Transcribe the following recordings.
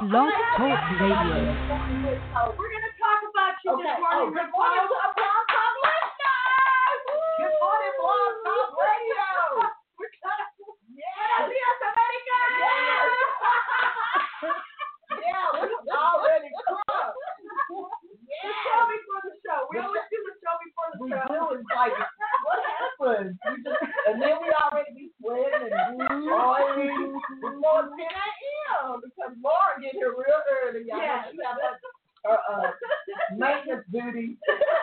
Blog Talk Radio. We're going to talk about you this morning. Good morning to our Blog Talk listeners. Good morning, Blog Talk Radio. We're gonna, Buenos días, America. Yeah, we already cooked. The show before the show. We always do the show before the show. We do. It's like, what happened? And then we already be sweating and boiling before 10 a.m. because Laura get here real early. Y'all know she have her maintenance duty.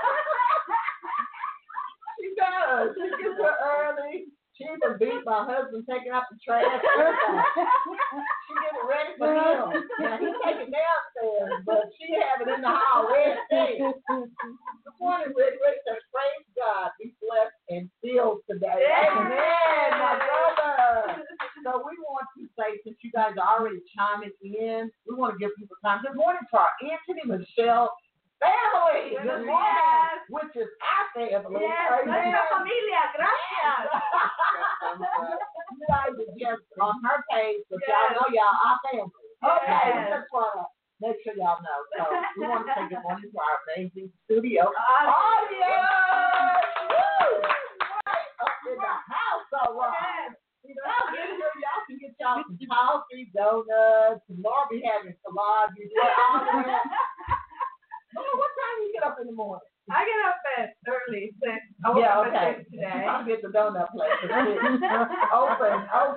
She does. She gets here early. She even beat my husband taking out the trash. She getting ready for him. Now he take it downstairs, but she have it in the hall ready to stay. Good morning, Rick. Rick says, praise God, be blessed and filled today. Amen, my brother. So we want to say, since you guys are already chiming in, we want to give people time. Good morning to our Anthony Michelle family. Good morning, which is our family. Yes, nuestra familia. Gracias. You guys are just on her page, but y'all know y'all our family. Okay, we just want to make sure y'all know. So we want to say good morning to our amazing studio audience. Woo! Right up in the house, all right. Y'all get here, y'all can get y'all some coffee, donuts, and Laura be having collages, all that. Oh, what time do you get up in the morning? I get up at early 6. I woke up at 6 today. I'll get the donut place at 6. Open.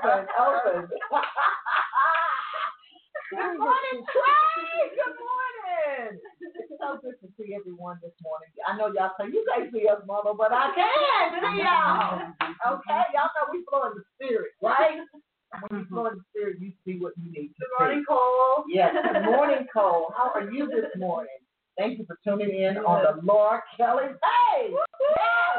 Good morning, Trey. Good morning. It's so good to see everyone this morning. I know y'all say, you can't see us, Mama, but I can see y'all. Okay? Y'all know we flow in the spirit, right? When you flow in the spirit, you see what you need to see. Good morning, Cole. Yes, good morning, Cole. How are you this morning? Thank you for tuning in on the Laura Kelly page. Yes.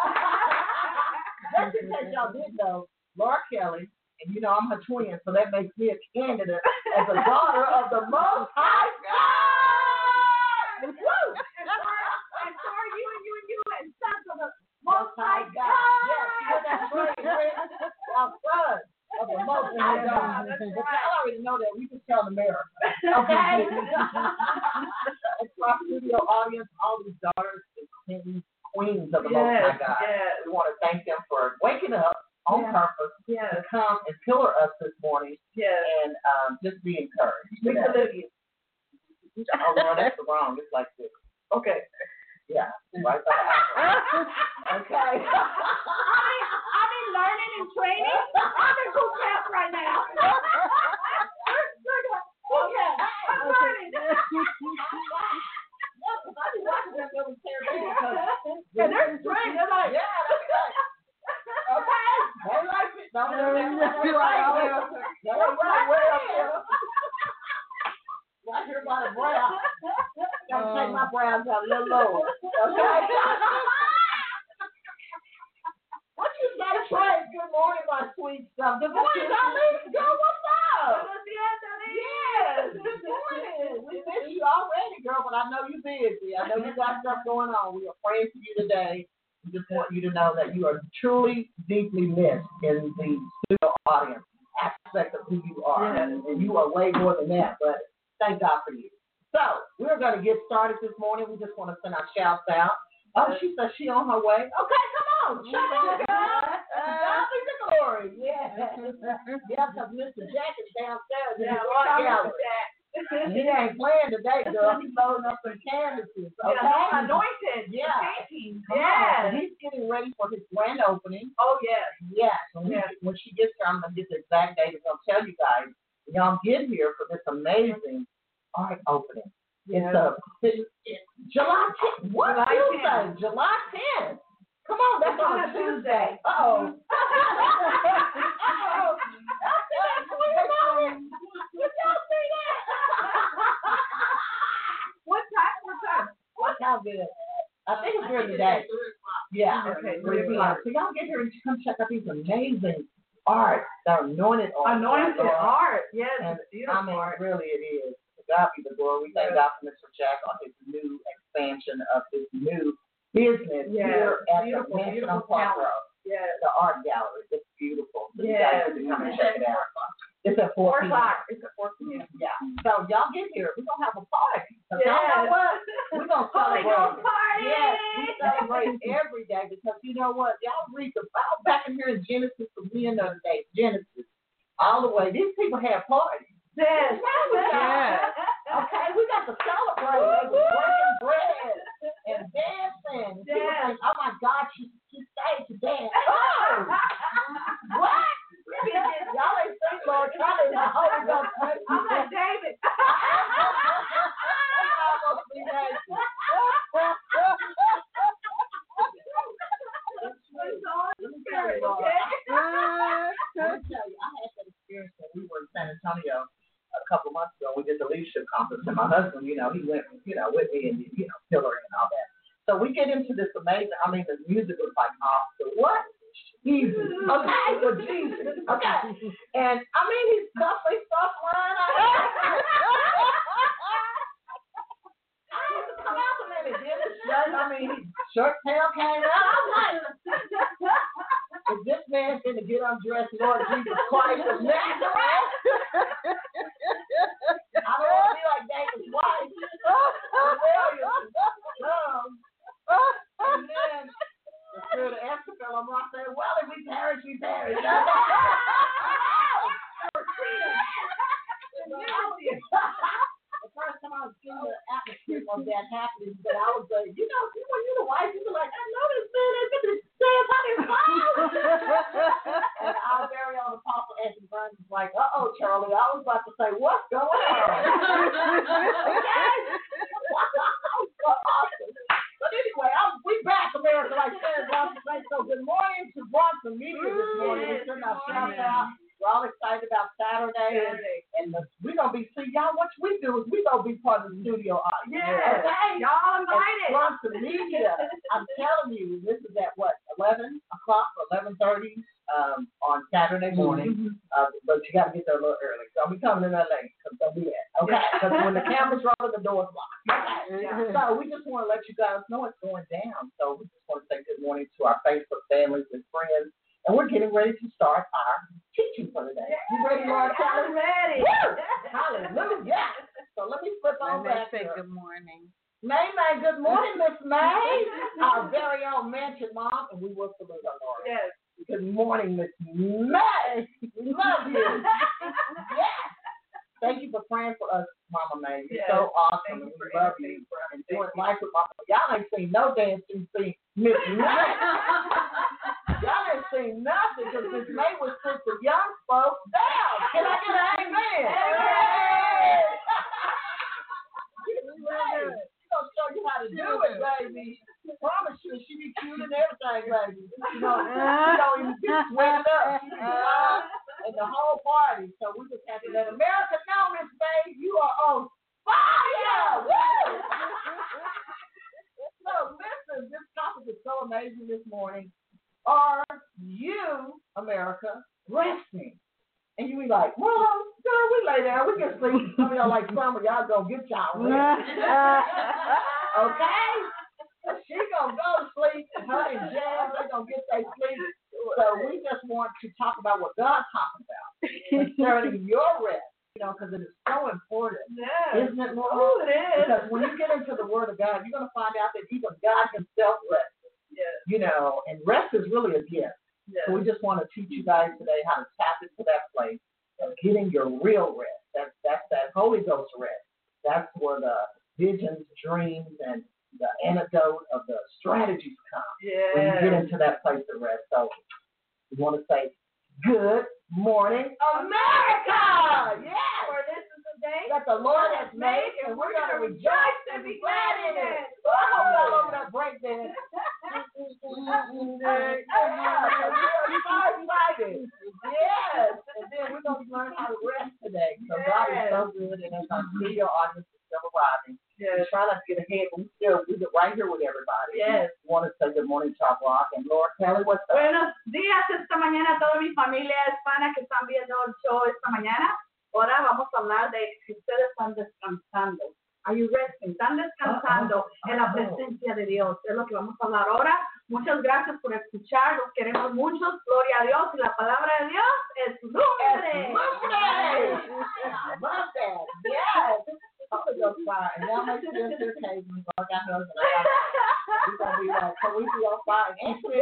Just in case y'all didn't know, Laura Kelly, and you know I'm her twin, so that makes me a candidate as a daughter of the Most High God. Woo! And so are you and sons of the Most High God. Yes, you're that great, our son of the Most High God. But y'all already know that. We just tell America. Okay? It's our studio audience, all these daughters and queens of the Most High God. Yes. We want to thank them for waking up on purpose to come and pillar us this morning and just be encouraged. We salute you. Oh, no, that's wrong. It's like this. Okay. Yeah. Right there. Okay. I've been learning and training. I'm in boot camp right now. Okay. I'm learning. Yeah, they're straight. They're like, yeah, that's right. Okay. They like it. Don't they right way up here. Right here by the brow. Gotta take my brows out a little lower. Okay. What you got to try? Good morning, my sweet stuff. Good morning, darling. Girl, what's up? Yes. Good morning. We miss you already, girl, but I know you're busy. I know you got stuff going on. We are praying for you today. We just want you to know that you are truly, deeply missed in the studio audience aspect of who you are. And you are way more than that, but thank God for you. So, we're going to get started this morning. We just want to send our shouts out. Oh, she says she on her way. Okay, come on. Shout out, girl. God be the glory. Yeah. Yeah, because Mr. Jack is downstairs in the art gallery. He ain't playing today, girl. He's loading up some canvases. Okay? Yeah, anointed. Yeah. Painting. Yeah. He's getting ready for his grand opening. Oh, yes. Yes. When she gets here, I'm going to get the exact date. I'm going to tell you guys. Y'all get here for this amazing art opening. Yes. It's July 10th. What Tuesday? July 10th. Come on, that's on a Tuesday. Uh-oh. Did y'all see that? What time? What time is it? I think it's during the day. Yeah. Okay. 3 o'clock. So y'all get here and come check out these amazing art, the anointed art. Anointed art. Yes, and it's beautiful. I mean, really it is. To God be the glory. We thank God for Mr. Jack on his new expansion of his new business here at the Mansion on Park Road. Yes. The art gallery. It's beautiful. So yes. You guys can come and check it out. It's at 4 p.m. It's at 4 p.m. Yeah. So y'all get here. We're going to have a party. So y'all know what? We're going to celebrate. Party! Yes, we celebrate every day because you know what? Y'all read the Bible back in here in Genesis for me another day. Genesis. All the way. These people have parties. Yes. Okay, we got to celebrate. They were breaking bread and dancing. People think, oh my God, she stayed to dance. Oh! What? Y'all ain't sing, Lord. Y'all ain't the Holy Ghost. I'm like David. Let me tell you, I had that experience when we were in San Antonio a couple months ago. We did the leadership conference, and my husband, he went, with me and Hillary and all that. So we get into this amazing. I mean, the music was like off the what? Jesus. Okay, well, Jesus. Okay, and I mean, he's cuffing stuff around. I had to come out a minute, did his shirt. I mean, his shirt tail came out. I'm like, if this man's going to get undressed, Lord Jesus Christ of Nazareth, I don't want to be like David's wife. And then the spirit of Esther fell on me. I said, well, if we perish, we perish. The first time I was in the atmosphere of that happening, but I was like, when you're the wife, you're like, I know this man is going to say about his wife. And our very own Apostle Anthony Burns was like, uh-oh, Charlie, I was about to say, what's going on? Okay? Awesome. But anyway, we back, America, like Sarah Bronson said. So good morning to Bronson Media this morning. We're sending our shout out. We're all excited about Saturday. And we're going to be, see, y'all, what we do is we're going to be part of the studio audience. Yeah. Okay. Y'all invited. Bronson Media. I'm telling you, this is at what, 11 o'clock or 11:30 on Saturday morning. But you got to get there a little early. So I'll be coming in that late because they'll be there. Okay? Because when the camera's rolling, the door's locked. Okay. So we just want to let you guys know it's going down. So we just want to say good morning to our Facebook families and friends. And we're getting ready to start our teaching for the day. You ready, Lord? I'm ready. Woo! Hallelujah. So let me flip on back say here. good morning. May, good morning, Miss May. Our very own mansion mom, and we will salute our Lord. Yes. Good morning, Miss May. We love you. Yes. Thank you for praying for us, Mama May. You're so awesome. We love you. And doing life with Mama. Y'all ain't seen no dance. You see Miss May. Y'all ain't seen nothing because Miss May was sent the young folks down. Can I get an amen? Amen. She's going to show you how to do it, baby. I promise you, she be cute and everything, baby. She don't even get sweated up. She be wild and the whole party. So we just have to let America know, Miss May, you are on fire. Woo! So listen, this topic is so amazing this morning. Are you, America, resting? And you be like, well, girl, we lay down, we can sleep. Some of y'all like some of y'all gonna get y'all rest. Okay? She gonna go to sleep, and her and Jazz, they gonna get their sleep. So we just want to talk about what God's talking about concerning your rest, because it is so important. Yeah. Isn't it, Lord? Oh, it is. Because when you get into the Word of God, you're gonna find out that even God himself rests. Yes. And rest is really a gift. Yes. So we just want to teach you guys today how to tap into that place of getting your real rest. That's that Holy Ghost rest. That's where the visions, dreams, and the antidote of the strategies come. Yes. When you get into that place of rest. So we want to say, good morning, America! Yeah! For this is the day that the Lord has made, and we're going to rejoice and be glad in it. So I hope y'all over that break dance. Yes, and then we're going to learn how to rest today. So God is so good, and as our studio audience is still arriving, we try not to get ahead, but we're right here with everybody. Yes. We want to say good morning to our block, and Lord Kelly, what's up? Buenos días esta mañana a toda mi familia hispana que están viendo el show esta mañana. Ahora vamos a hablar de si ustedes están descansando. Are you resting? Están descansando en la presencia de Dios. Es lo que vamos a hablar ahora. Muchas gracias por escuchar. Los queremos mucho. Gloria a Dios. Y la palabra de Dios es lumbre. I love that. Yes. Ghost fire. And y'all make sure it's your case. We got husband. We're going to be like, so we be on fire. Actually,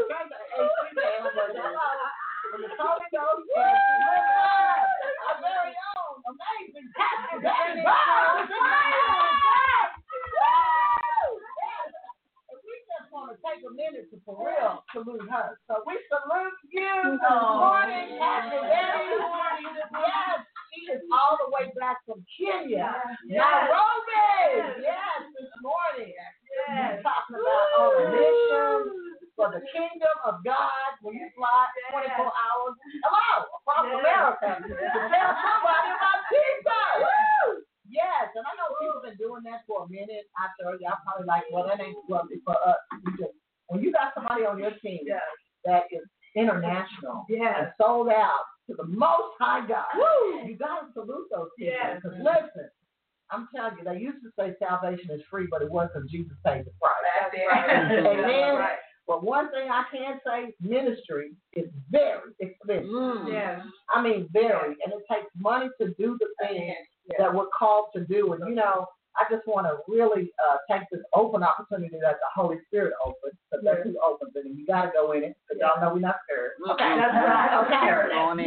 when the Holy Ghost is our very own amazing Pastor Betty Burns. We just want to take a minute to, for real, salute her. So we salute you this morning, Pastor Betty. Yes, she is all the way back from Kenya, Nairobi. Yes, this morning. We're talking about on a mission for the kingdom of God. When you fly 24 hours, hello, across America, to tell somebody about Jesus. Yes, and I know people have been doing that for a minute. I tell you, I'm probably like, well, that ain't something for us. When you got somebody on your team that is international and sold out to the Most High God, you got to salute those people. Because listen, I'm telling you, they used to say salvation is free, but it wasn't because Jesus paid the price. Amen. Right. But one thing I can say, ministry is very expensive. I mean, very. And it takes money to do the things that we're called to do. And, you know, I just want to really take this open opportunity that the Holy Spirit opens. Because that's who opens it. And you got to go in it because y'all know we're not scared. Okay. That's right. Okay.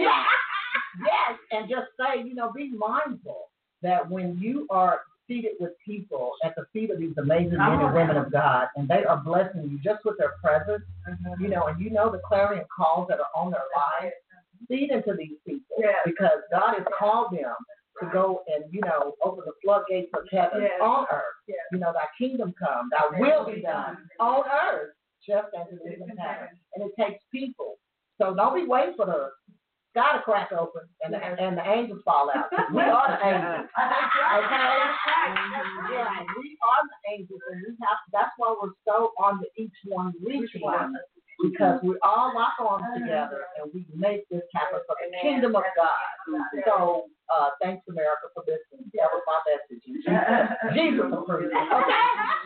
Yes. And just say, you know, be mindful that when you are seated with people at the feet of these amazing men and women of God, and they are blessing you just with their presence, you know, and you know the clarion calls that are on their lives, feed into these people because God has called them to go and, you know, open the floodgates of heaven on earth. You know, thy kingdom come, thy will be done on earth just as it is in heaven. And it takes people. So don't be waiting for the sky to crack open and the angels fall out. We are the angels. Okay? Yeah, we are the angels, and we have. That's why we're so on the each one reach one, because we all lock arms together and we make this happen for the kingdom of God. So thanks, America, for listening. That was my message. Jesus approved. Okay?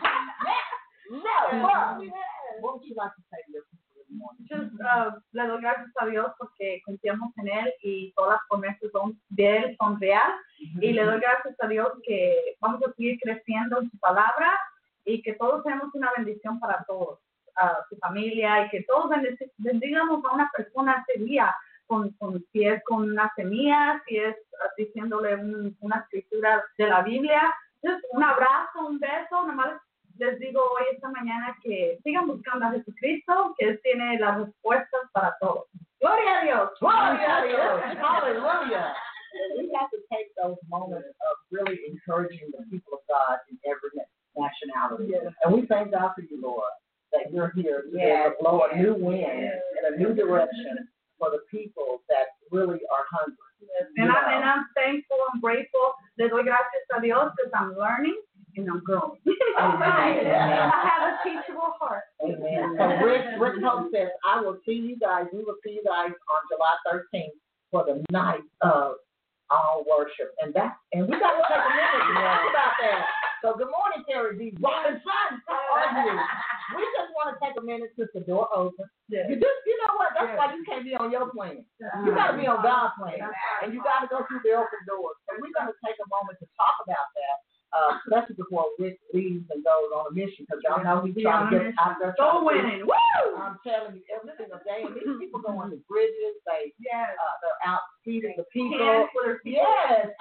No. What would you like to say to your people this morning? Just le doy gracias a Dios porque confiamos en Él y todas las promesas de Él son reales. Y le doy gracias a Dios que vamos a seguir creciendo en su palabra y que todos tenemos una bendición para todos, su familia, y que todos bendigamos a una persona ese día, si es con una semilla, si es diciéndole una escritura de la Biblia. Just un abrazo, un beso, nomás les digo hoy esta mañana que sigan buscando a Jesucristo, que Él tiene las respuestas para todo. Gloria a Dios. Gloria a Dios. Hallelujah. We have to take those moments of really encouraging the people of God in every nationality. And we thank God for you, Lord, that you're here today to blow a new wind in a new direction for the people that really are hungry. And I'm thankful, I'm grateful. Le doy gracias a Dios because I'm learning and I'm growing. I have a teachable heart. Amen. So Rick Hope says, we will see you guys on July 13th for the night of all worship. And we got to take a minute to talk about that. So good morning, Terry D. Robinson. How are you? We just want to take a minute since the door opens. You know what? That's why you can't be on your plan. You got to be on God's plan. And you got to go through the open doors. So we're going to take a moment to talk about that. Especially before Rick leaves and goes on a mission, because y'all know we try to get out there. So winning, woo! I'm telling you, every single day, and these people go on the bridges. They're out feeding the people. Yes,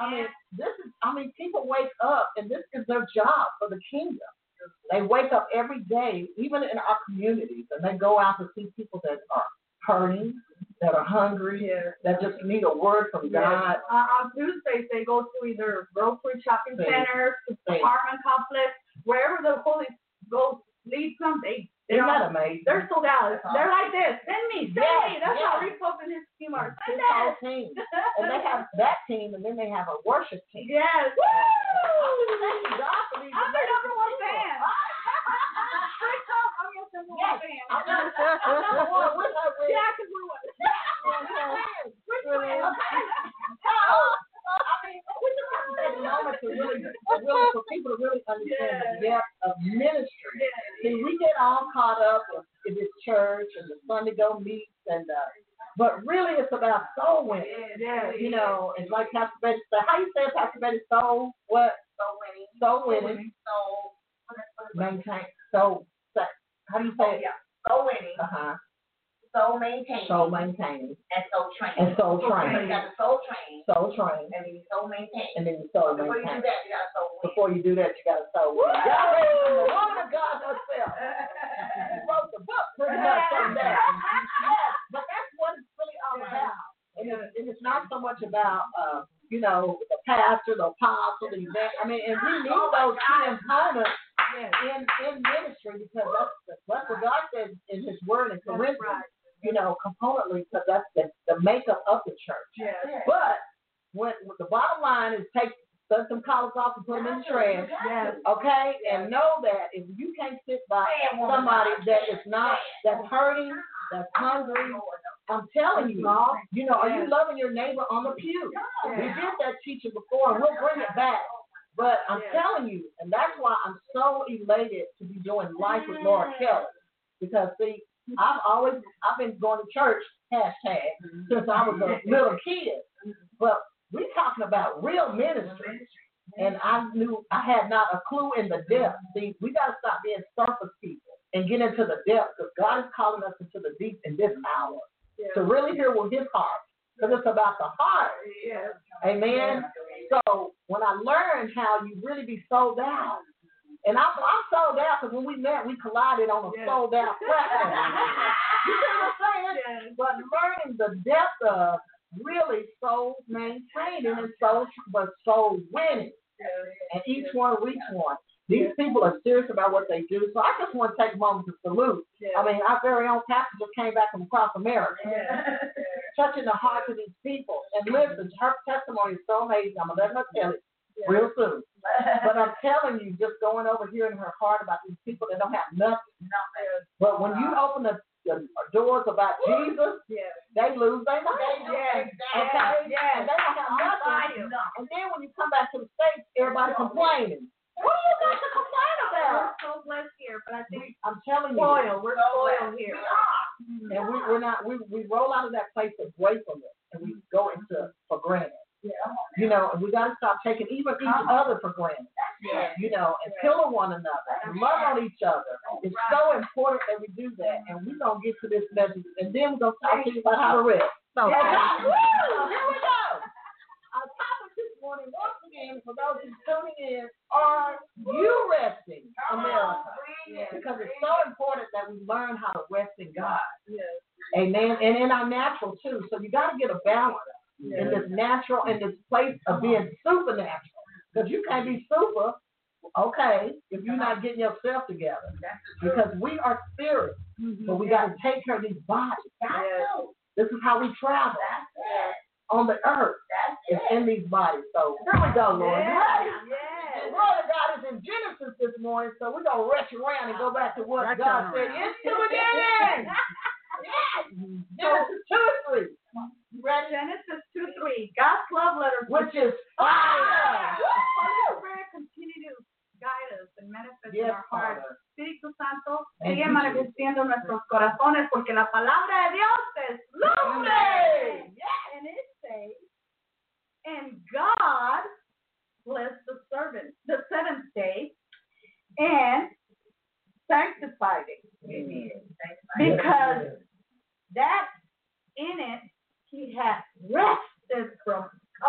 people wake up, and this is their job for the kingdom. They wake up every day, even in our communities, and they go out to see people that are hurting, that are hungry, that just need a word from God. On Tuesdays, they go to either grocery shopping centers, to apartment complex, wherever the Holy Ghost leads them. Isn't that amazing? They're sold out. They're like this. Send me. That's how Rick Hope and his team are. His whole team. And they have that team, and then they have a worship team. Yes. Woo! Thank you, God, for these. I'm their number one fan. Rick Hope, I'm your number one fan. I'm number one with her. Yeah, because we're what? We just have to take a moment to really for people to really understand the depth of ministry. See, we get all caught up in this church and the Sunday go meets, but really it's about soul winning. You know, and like Pastor Betty said, how you say it, Pastor Betty? Soul winning. soul winning, maintain, soul. How do you say it? Yeah, soul winning. Soul maintaining. Soul maintaining. And soul training. And soul training. So you got the soul training. Soul training. And then you soul maintain. And then you soul Before maintain. you do that, you got to soul win. Before you do that, you got to soul win. The woman of God herself. She wrote the book pretty much on that. Yeah, but that's what it's really all about. And it's not so much about, the pastor, the apostle, the event. I mean, and we need those key components in ministry because that's what God says in His Word in Corinthians. Componently, because that's the makeup of the church. Yes. But when the bottom line is take some collars off and put them in the trash. Yes. Okay? And know that if you can't sit by somebody that is not, that's hurting, that's hungry, I'm telling you, are you loving your neighbor on the pew? We did that teaching before, and we'll bring it back. But I'm telling you, and that's why I'm so elated to be doing Life with Laura Kelly. Because, see, I've been going to church, since I was a little kid. But we're talking about real ministry. And I knew I had not a clue in the depth. See, we got to stop being surface people and get into the depth because God is calling us into the deep in this hour to really hear what His heart, because it's about the heart. Yes. Amen. So when I learned how you really be sold out, and I'm sold out because when we met, we collided on a sold out platform. You know what I'm saying? Yes. But learning the depth of really soul maintaining and soul winning, and each one reach one. These people are serious about what they do, so I just want to take a moment to salute. I mean, our very own pastor just came back from across America, touching the hearts of these people. And listen, her testimony is so amazing. I'm going to let her tell it real soon. But I'm telling you, just going over here in her heart about these people that don't have nothing. But when you open the doors about Jesus, they lose their mind. Okay? And they don't have nothing. And then when you come back to the States, everybody complaining. What do you got to complain about? We're so blessed here, but I think I'm telling you. we're spoiled here. And we're not, we roll out of that place of gratefulness and we go into for granted. And we got to stop taking even each other for granted. And pillow one another and love on each other. It's so important that we do that. And we're going to get to this message and then we're going to talk to you about how to rest. So, here we go. Our topic this morning, once again, for those who's tuning in, are you resting, America? Because it's so important that we learn how to rest in God. Amen. And in our natural, too. So you got to get a balance in this natural, in this place of being supernatural. Because you can't be super, if you're not getting yourself together. Because we are spirit, but we got to take care of these bodies. This is how we travel. On the earth, is in these bodies. So here we go, Lord. The word of God is in Genesis this morning, so we're going to rush around and go back to what God said in the beginning. Genesis 2:3. Genesis 2:3. God's love letter, which is fire. Holy Spirit continue to guide us and manifest in our hearts. Espíritu Santo, sigue manifestando en nuestros corazones porque la palabra de Dios es lumbre. And it says, and God blessed the seventh day, and sanctified it. Because that in it He had rested from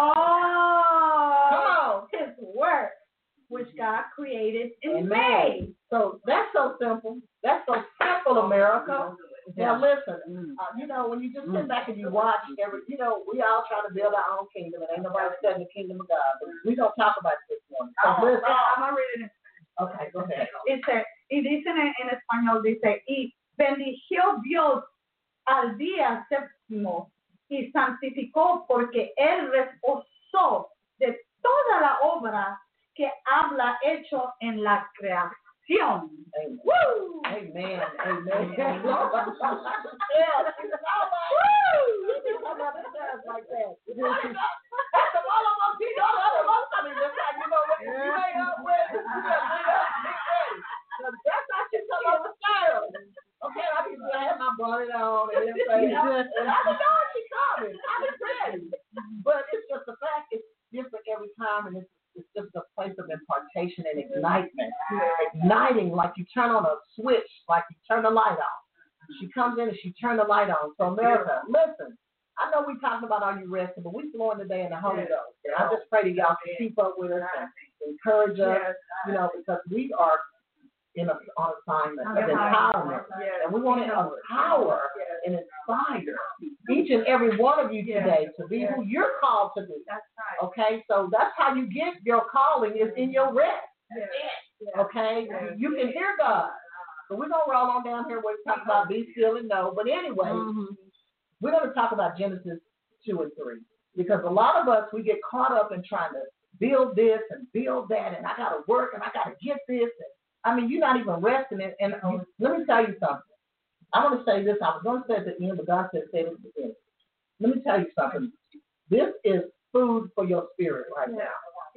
all His work, which God created and made. So that's so simple. That's so simple, America. Now listen, when you just sit back and you watch we all try to build our own kingdom, and ain't nobody studying the kingdom of God. But we don't talk about it this morning. So listen. I'm gonna read it. Okay, go ahead. Y dice en español, dice, y bendijo Dios al día séptimo y santificó porque Él reposó de toda la obra que habla hecho en la creación. Amen. Woo! Amen. Amen. Like that. That's all of us people. I mean, that's how you know what you ain't up with. You that's how she come up with style. Okay, I can have my bonnet on and everything. And I didn't know she coming. I was ready. But it's just the fact it's different every time, and it's just a place of impartation and ignitement. Igniting like you turn on a switch, like you turn the light off. She comes in and she turned the light on. So America, listen, I know we talking about are you resting, but we flowing today in the Holy Ghost. And I just pray that y'all can keep up with us and encourage us, because we are on assignment of empowerment. And we want to empower and inspire each and every one of you today to be who you're called to be. That's right. Okay, so that's how you get your calling is in your rest. Okay, you can hear God. So we're going to roll on down here where we talk about be still and know. But anyway, we're going to talk about Genesis 2 and 3. Because a lot of us, we get caught up in trying to build this and build that, and I got to work and I got to get this. And, you're not even resting. And let me tell you something. I want to say this. I was going to say it at the end, but God said say it at the beginning. Let me tell you something. This is food for your spirit right now.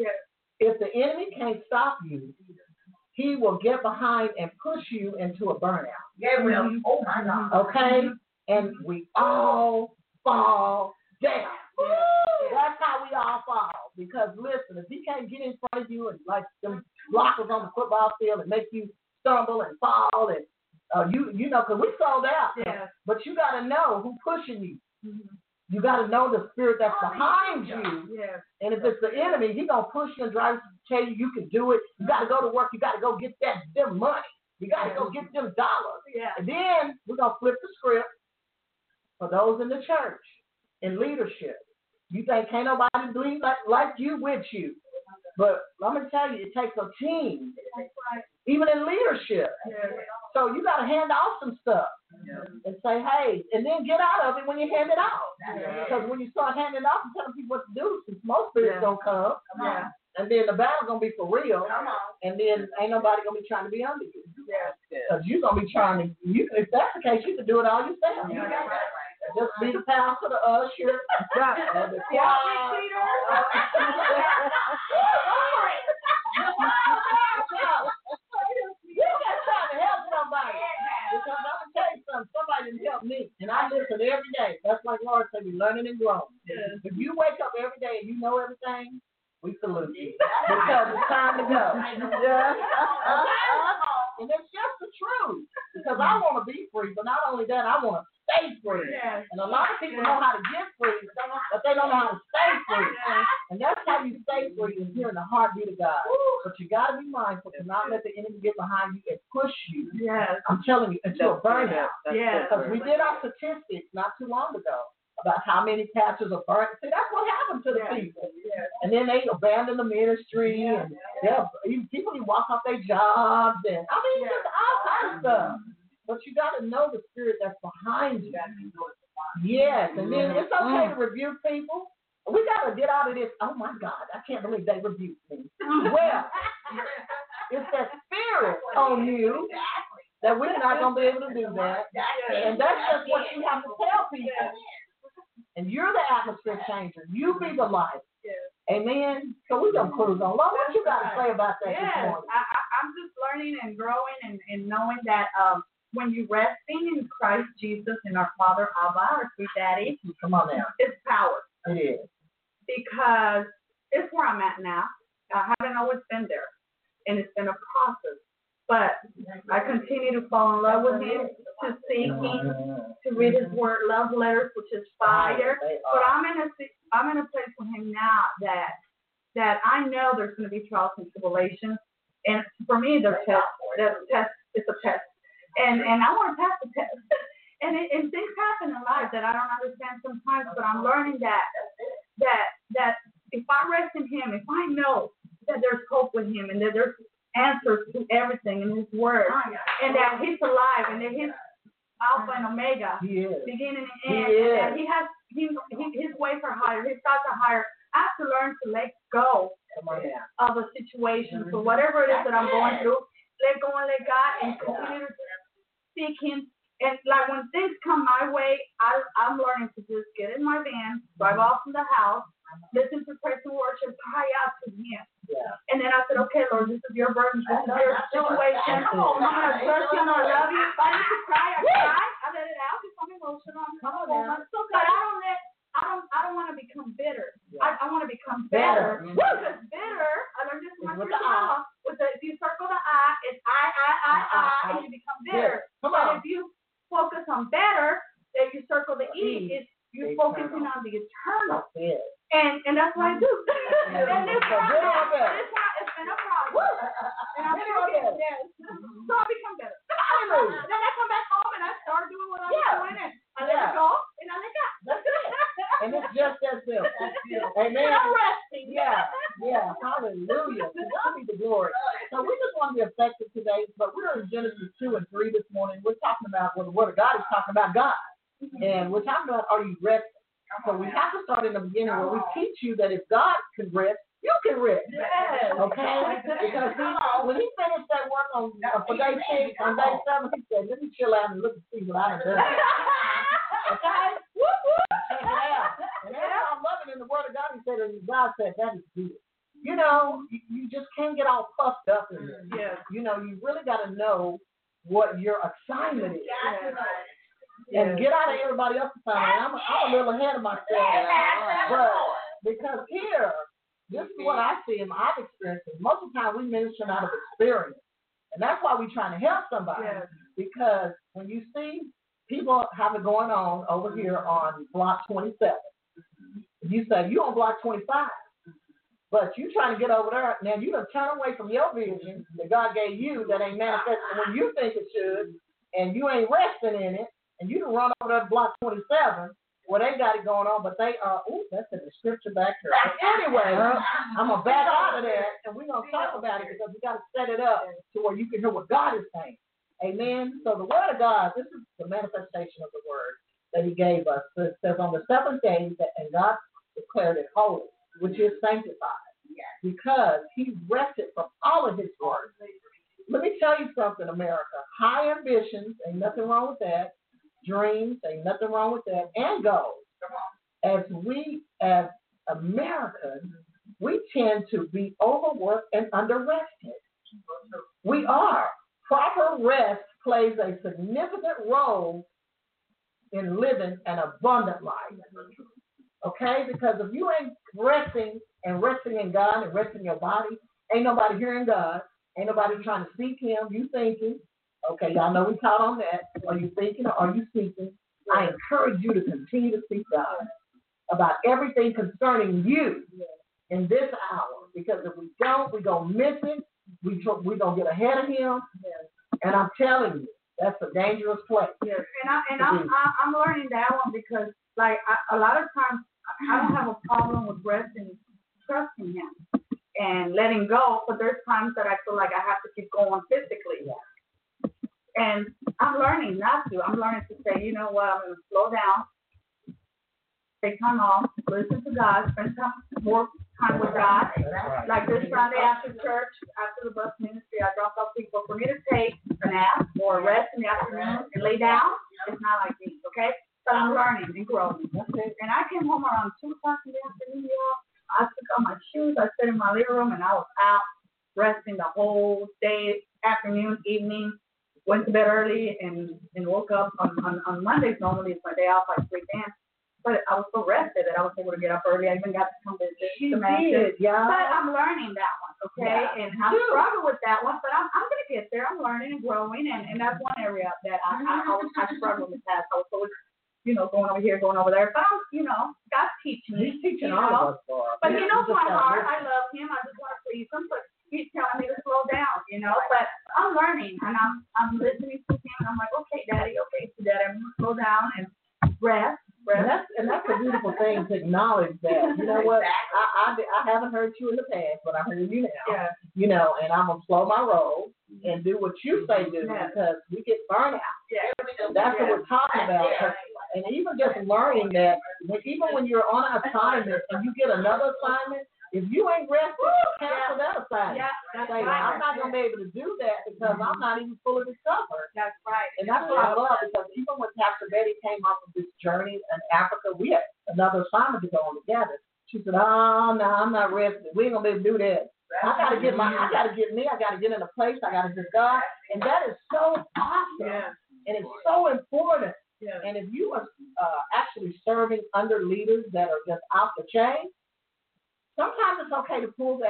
If the enemy can't stop you, he will get behind and push you into a burnout. Yeah, well, oh my God. Okay? And we all fall down. That's how we all fall. Because listen, if he can't get in front of you and like them blockers on the football field and make you stumble and fall and because we sold out. But you got to know who's pushing you. You got to know the spirit that's behind you. And if it's the enemy, he's going to push you and drive you to tell you can do it. You got to go to work. You got to go get them money. You got to go get them dollars. And then we're going to flip the script for those in the church, in leadership. You think can't nobody believe like you with you. But let me tell you, it takes a team, even in leadership. So you got to hand off some stuff and say, hey, and then get out of it when you hand it off. Because when you start handing it off and telling people what to do, some smoke spirits going to come. And then the battle's going to be for real. And then ain't nobody going to be trying to be under you. Because you're going to be trying to, if that's the case, you can do it all yourself. Just be the pastor, the usher, and the choir. You're just trying to help somebody. Because I'm going to tell you something. Somebody didn't help me. And I listen every day. That's like Lord said, you're learning and growing. If you wake up every day and you know everything, we salute you. Because it's time to go. And it's just the truth. Because I want to be free, but not only that, I want to stay free. And a lot of people know how to get free, but they don't know how to stay free. And that's how you stay free, is hearing the heartbeat of God. But you got to be mindful to not let the enemy get behind you and push you. I'm telling you, until a burnout. Because we did our statistics not too long ago about how many pastors are burnt. See, that's what happened to the people. And then they abandon the ministry, and people walk off their jobs, and just all kinds of stuff. But you got to know the spirit that's behind you. Yes, and then it's okay to rebuke people. We got to get out of this. Oh my God, I can't believe they rebuked me. Well, it's that spirit on you that we're not going to be able to do that. And that's just what you have to tell people. And you're the atmosphere changer. You be the light. Amen. So we're going to cruise on. Lord, what you got to say about that this morning? I'm just learning and growing and knowing that when you're resting in Christ Jesus and our Father Abba, our sweet Daddy, come on now, it's power. It is. Because it's where I'm at now. I haven't always been there, and it's been a process. But I continue to fall in love with Him, to seek Him, to read His Word, love letters, which is fire. But I'm in a place with Him now that I know there's going to be trials and tribulations, and for me, it's a test. And I want to pass the test. And things happen in life that I don't understand sometimes, but I'm learning that if I rest in Him, if I know that there's hope with Him and that there's answers to everything in His Word, and that He's alive, and that He's Alpha and Omega, beginning and end, and that His ways are higher, His thoughts are higher. I have to learn to let go of a situation. So whatever it is that I'm going through, let go and let God, and continue to seek Him. And like when things come my way, I'm learning to just get in my van, drive off from the house, listen to praise and worship, cry out to Him. And then I said, okay, Lord, this is your burden, this is your situation. I'm going to trust You, I love You. If I need to cry, I cry. I let it out because I'm emotional. But I don't want to become bitter. I want to become better. Because bitter, I with the I. If you circle the I, it's I, and you become bitter. Come but on. if you focus on better, then you circle the E, it's you're focusing on the eternal. And that's what I do. And this it's been a problem. And I'm forgetting, yes. So I become better. Then I come back home and I start doing what I'm doing, and I let it go, and I let go. That's it. And it's just that simple. Amen. And I'm resting. Yeah. Hallelujah. To God be the glory. So we just want to be effective today, but we're in Genesis 2 and 3 this morning. We're talking about what the Word of God is talking about God. And we're talking about, are you resting? So we have to start in the beginning where we teach you that if God can rest, you can rest. Yes. Okay? Because when he finished that work on for day 6, on day 7, he said, let me chill out and look and see what I've done. Okay? Check it out. And that's what I'm loving in the Word of God. He said, and God said, that is good. You know, you just can't get all puffed up in there. Yes. You know, you really got to know what your assignment is. And get out of everybody else's assignment. I'm a little ahead of myself. But because here, this is what I see and I've experienced. Most of the time we minister out of experience. And that's why we're trying to help somebody. Yes. Because when you see people have it going on over here on block 27, you say, you on block 25. But you trying to get over there, now you done turn away from your vision that God gave you that ain't manifesting when you think it should, and you ain't resting in it, and you done run over there to block 27, well, they got it going on, but they are, that's in the scripture back here. Anyway, I'm going to back out of that, and we're going to talk about it because we got to set it up to where you can hear what God is saying. Amen? So the Word of God, this is the manifestation of the Word that He gave us. So it says on the seventh day, and God declared it holy, which is sanctified, because He rested from all of His work. Let me tell you something, America. High ambitions, ain't nothing wrong with that. Dreams, ain't nothing wrong with that. And goals. As we, as Americans, we tend to be overworked and underrested. We are. Proper rest plays a significant role in living an abundant life. Okay? Because if you ain't resting and resting in God and resting in your body, ain't nobody hearing God. Ain't nobody trying to seek Him. You thinking. Okay, y'all know we taught on that. Are you thinking or are you seeking? I encourage you to continue to seek God about everything concerning you in this hour. Because if we don't, we're going to miss it. We're going to get ahead of Him. And I'm telling you, that's a dangerous place. Yes. And I'm learning that one because, like, a lot of times I don't have a problem with resting, trusting Him and letting go. But there's times that I feel like I have to keep going physically. And I'm learning not to. I'm learning to say, you know what, I'm going to slow down, take time off, listen to God, spend more time with God. Like this Sunday after church, after the bus ministry, I dropped off people for me to take a nap or a rest in the afternoon and lay down. It's not like me, okay? But I'm learning and growing. And I came home around 2 o'clock in the afternoon, y'all. I took off my shoes, I sat in my living room, and I was out resting the whole day, afternoon, evening. Went to bed early and woke up on Mondays. Normally it's my day off, I sleep in. But I was so rested that I was able to get up early. I even got to come visit the mansion. But I'm learning that one, okay? Yeah. And I struggle with that one, but I'm going to get there. I'm learning and growing, and that's one area that I struggle with that. I was always, going over here, going over there. But God's teaching me. He's teaching all of us. But He knows my heart. I love Him. I just want to please Him. But He's telling me to slow down, but I'm learning and I'm listening to Him and I'm like, okay, Daddy, I'm going to slow down and rest. And that's a beautiful thing to acknowledge that. You know what? I haven't heard you in the past, but I heard you now. Yeah. And I'm going to slow my roll and do what you say do because we get burned out. Yeah. That's what we're talking about. And even just learning that even when you're on an assignment and you get another assignment, if you ain't resting, cancel that assignment. Yeah, that's right. I'm not going to be able to do that because I'm not even fully recovered. That's right. And that's what I love because even when Pastor Betty came off of this journey in Africa, we had another assignment to go on together. She said, oh, no, I'm not resting. We ain't going to be able to do that. I got to get I got to get in a place. I got to get God. And that is so awesome. Yeah. And it's so important. Yeah. And if you are actually serving under leaders that are just out the chain, sometimes it's okay to pull that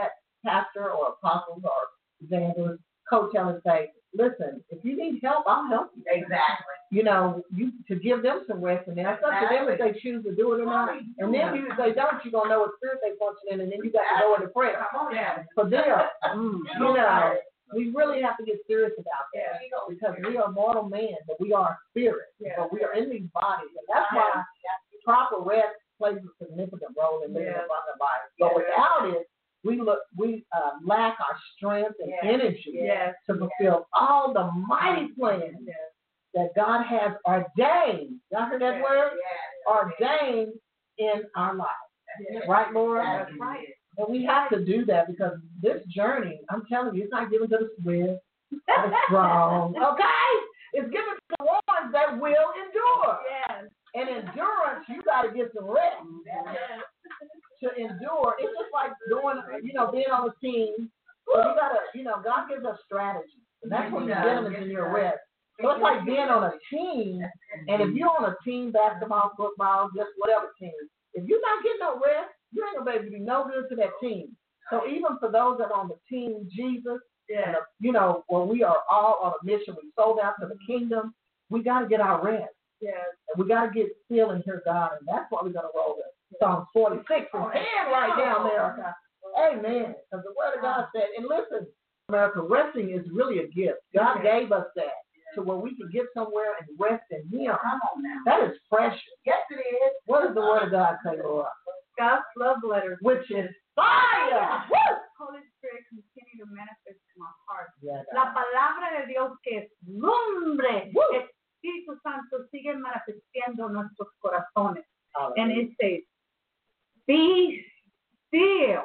pastor or apostles or evangelists, coach them and say, listen, if you need help, I'll help you. Exactly. You know, to give them some rest, and then it's up to them if they choose to do it or not. And then if they don't, you're going to know what spirit they function in, and then you got to go into prayer for them. You know, we really have to get serious about that because we are mortal men, but we are spirit. But we are in these bodies, and that's why proper rest plays a significant role in living a abundant life. But without it, we lack our strength and energy to fulfill all the mighty plans that God has ordained. Y'all heard that word? Ordained in our lives. Right, Laura? That's right. And we have to do that because this journey, I'm telling you, it's not given to the swift, the strong. Okay? It's given to the ones that will endure. Yes. And endurance, you got to get some rest. To endure, it's just like doing, being on a team. So you got to, God gives us strategy. And that's when you're dealing in your rest. So it's like being on a team, and if you're on a team, basketball, football, just whatever team, if you're not getting no rest, you ain't gonna be able to be no good to that team. So even for those that are on the team Jesus, when we are all on a mission, we sold out to the kingdom, we got to get our rest. Yes. And we got to get still and hear God, and that's why we're going to roll this. Psalm 46 and 10 right now, America. Amen. Because the word of God said, and listen, America, resting is really a gift. God gave us that to where we can get somewhere and rest in Him. Come on now. That is precious. Yes, it is. What does the word of God say, Lord? God's love letters. Which is fire. Woo! Holy Spirit continue to manifest in my heart. Yeah, La palabra de Dios que es lumbre. Woo! Espíritu Santo sigue manifestando nuestros corazones. Hallelujah. And it says, be still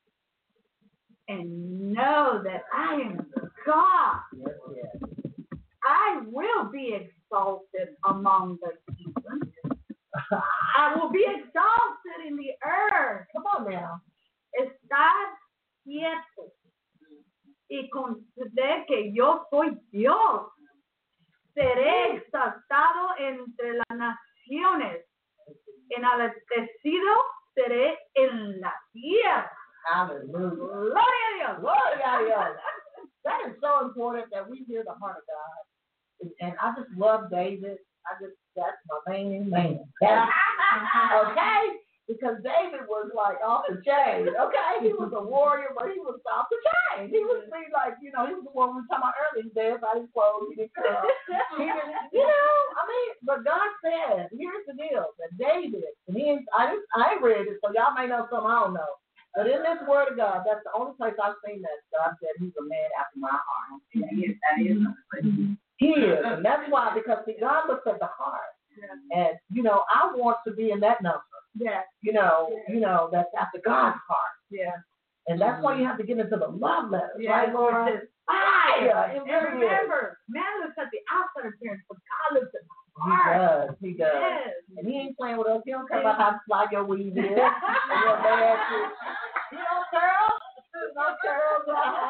and know that I am God. Yes, yes. I will be exalted among the heathen. I will be exalted in the earth. Come on now. Estar quieto y considerar que yo soy Dios. Seré exaltado entre las naciones. Enaltecido seré en la tierra. Hallelujah. Gloria a Dios. Gloria a Dios. That is so important that we hear the heart of God. And I just love David. That's my main man. Okay? Because David was like off the chain. Okay? He was a warrior, but he was off the chain. He was like, he was the one we were talking about earlier. He danced out his clothes. He didn't curl. He didn't, but God said, here's the deal, that David, and I ain't read it, so y'all may know something I don't know. But in this word of God, that's the only place I've seen that God said he's a man after my heart. That is. He is, and that's why, because see, God looks at the heart. And, I want to be in that number. Yeah. That's after God's heart. Yeah. And that's why you have to get into the love letters, right, Laura? Fire. And remember, man looks at the outside appearance, but God looks at the heart. He does. Yes. And He ain't playing with us. He don't care about how fly your weave is. Your lashes. You don't curl. No curls.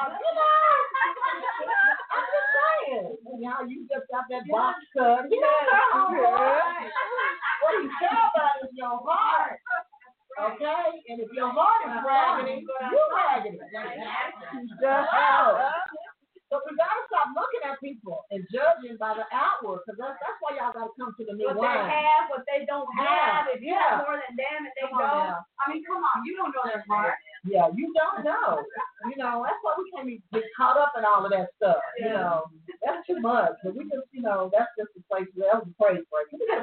I'm just saying. How you just got that box cut. He don't care how hard. What he care about is your heart. Okay? And if your heart is raggedy, you're raggedy. So we got to stop looking at people and judging by the outward, because that's why y'all got to come to the new what wine. They have, what they don't have. If you have more than them and they don't, I mean, come on, you don't know their heart. Yeah, you don't know. That's why we can't be caught up in all of that stuff. That's too much. But we just, that's just the place where that was a praise break. Because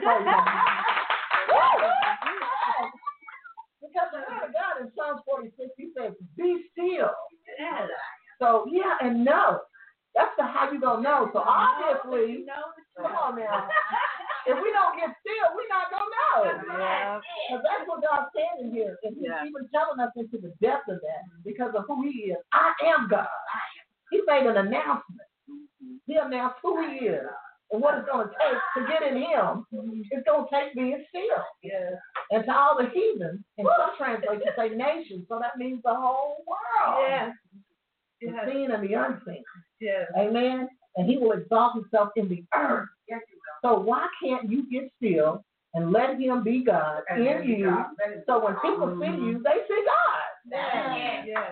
the word of God in Psalms 46, he says, be still. Yes. So, and know. That's how you going to know. So, obviously, come on now. If we don't get still, we're not going to know. Yeah. Because that's what God's saying here. And He's even telling us into the depth of that because of who He is. I am God. He made an announcement. He announced who He is and what it's going to take to get in Him. It's going to take being still. Yes. And to all the heathen, and some translations say nations, so that means the whole world. Yes. The seen and the unseen. Yes. Amen. And He will exalt Himself in the earth. Yes, so why can't you get still and let Him be God in you? So when people see you, they see God. Yes.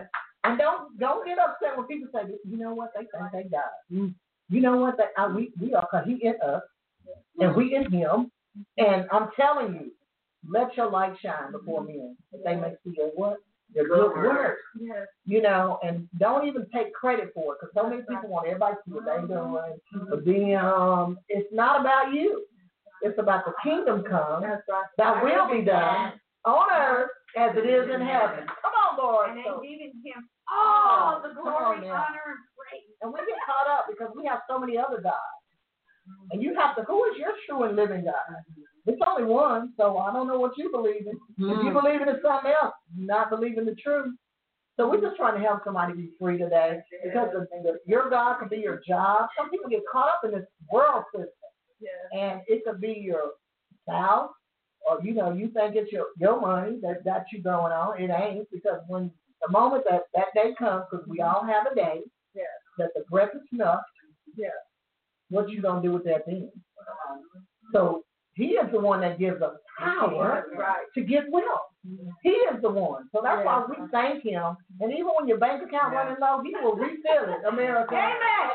And don't get upset when people say, you know what, they think they got it. You know what, we are, because he in us, and we in him. And I'm telling you, let your light shine before men. That they may see your what? Your good work. Yes. You know, and don't even take credit for it, because so many people want everybody to see what they're doing. But then it's not about you. It's about the kingdom come. That's right. That will be done on earth as it is in heaven. Come on, Lord. And then giving him all the glory, honor, and praise. And we get caught up because we have so many other gods. And you have to, who is your true and living God? It's only one, so I don't know what you believe in. If you believe in something else, you're not believing the truth. So we're just trying to help somebody be free today, because your God could be your job. Some people get caught up in this world system. And it could be your spouse, or you think it's your money that got you going on. It ain't, because when the moment that day comes, because we all have a day, that the breath is snuffed, what you gonna do with that then? So he is the one that gives us power to get wealth. He is the one. So that's why we thank him. And even when your bank account running low, he will refill it, America. Amen.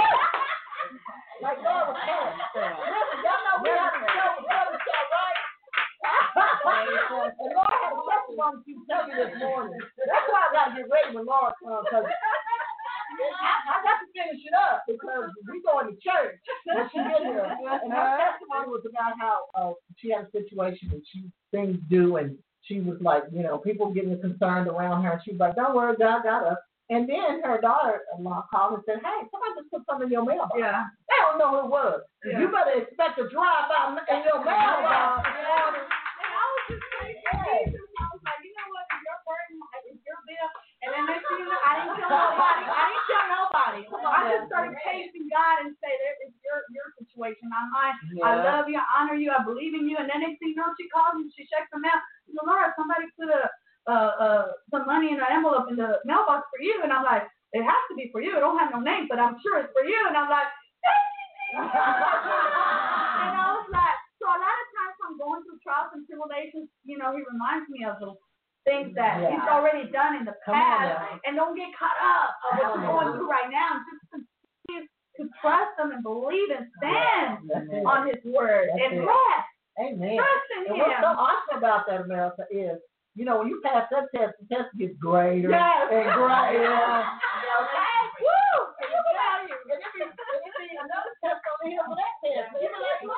Like God was saying. Listen, y'all know we have to show the brother show, right? And Lord had a testimony to tell you this morning. That's why I got to get ready when Laura comes, because I got to finish it up, because we going to church when she get here. And her testimony was about how she had a situation and things do, and she was like, people getting concerned around her. And she was like, don't worry, God got us. And then her daughter-in-law called and said, hey, somebody just put something in your mailbox. Yeah. They don't know who it was. Yeah. You better expect a drive-by in your mailbox. And I was just saying, I was like, you know what, your burden, it's your bill. And then next thing you know, I didn't tell nobody. I just started praising God and say, it's your situation, not mine. Yeah. I love you, I honor you, I believe in you. And then next thing you know, she calls me, she checks the mail. She said, Laura, somebody put some money in an envelope in the mailbox for you. And I'm like, it has to be for you. It don't have no name, but I'm sure it's for you. And I'm like, and I was like, so a lot of times I'm going through trials and tribulations, he reminds me of those things that he's already done in the past. And don't get caught up of what you're going through right now. Just continue to trust him and believe and stand on his word and rest. Amen. Trust in him. What's so awesome about that, America, is when you pass that test, the test gets greater and greater. Woo! And if you another test on the hill for that test, you'll be like,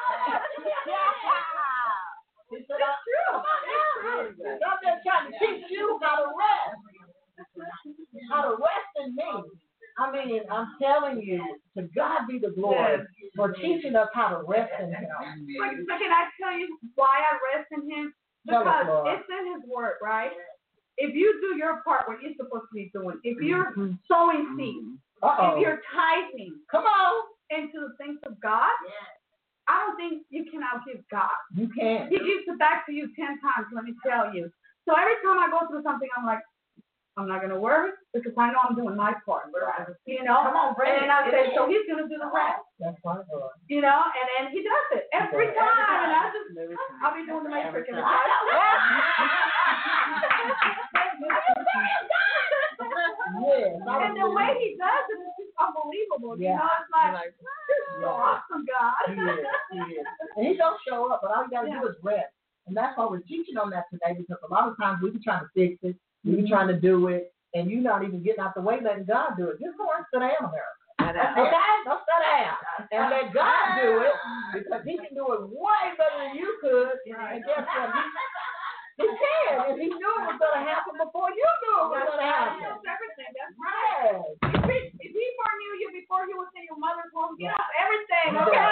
he said, it's true. I'm just trying to teach you how to rest. How to rest in me. I mean, I'm telling you, to God be the glory for teaching us how to rest in him. But can I tell you why I rest in him? Because it's in his word, right? If you do your part, what you're supposed to be doing, if you're sowing seeds, if you're tithing, come on, into the things of God, I don't think you can outgive God. You can't. He gives it back to you 10 times, let me tell you. So every time I go through something, I'm like, I'm not going to worry, because I know I'm doing my part. Come on, bring and I say, so he's going to do the rest. That's right, Lord. And then he does it every time. And I'll be doing the matrix every time. And the way he does it is just unbelievable. It's like, this is so awesome, God. He is. And he don't show up, but all you got to do is rest. And that's why we're teaching on that today, because a lot of times we be trying to fix it. We be trying to do it, and you're not even getting out the way, letting God do it. Just go and sit down, America. Okay? Don't sit down. And let God do it, because he can do it way better than you could. And guess what? He can. And he knew it was going to happen before you knew it was going to happen. That's everything. That's right. If he foreknew you before he was in your mother's womb, he knows everything, okay?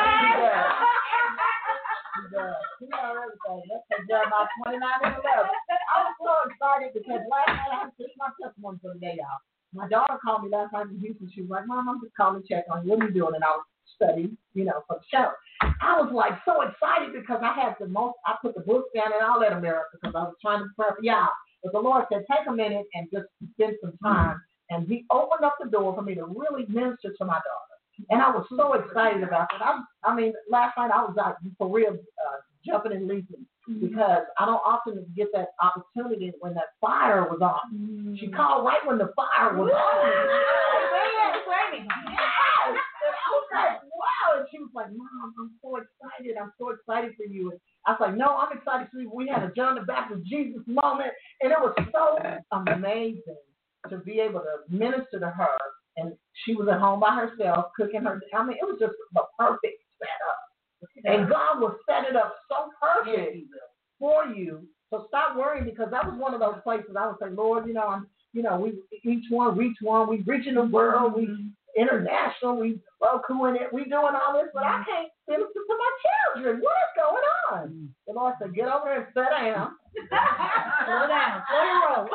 He does. He knows everything. That's Jeremiah 29:11. I was so excited because last night I had to my testimony for the day, y'all. My daughter called me last night in Houston. She was like, Mom, I'm just calling to check on you. What are you doing? And I was studying, for the show. I was like so excited because I put the books down and all that, America, because I was trying to prep y'all. But the Lord said, take a minute and just spend some time. And he opened up the door for me to really minister to my daughter. And I was so excited about that. I mean, last night I was like, for real, jumping and leaping. because I don't often get that opportunity when that fire was on. She called right when the fire was on. Yes. And I was like, wow. And she was like, Mom, I'm so excited. I'm so excited for you. And I was like, no, I'm excited for you. We had a John the Baptist Jesus moment. And it was so amazing to be able to minister to her. And she was at home by herself cooking her. I mean, it was just the perfect setup. And God will set it up so perfect for you. So stop worrying, because that was one of those places I would say, Lord, we each one reach one. We reaching the world. We international. We Roku-ing it. We doing all this, but I can't minister to my children. What is going on? The Lord said, get over there and sit down. Slow down. Slow your roll.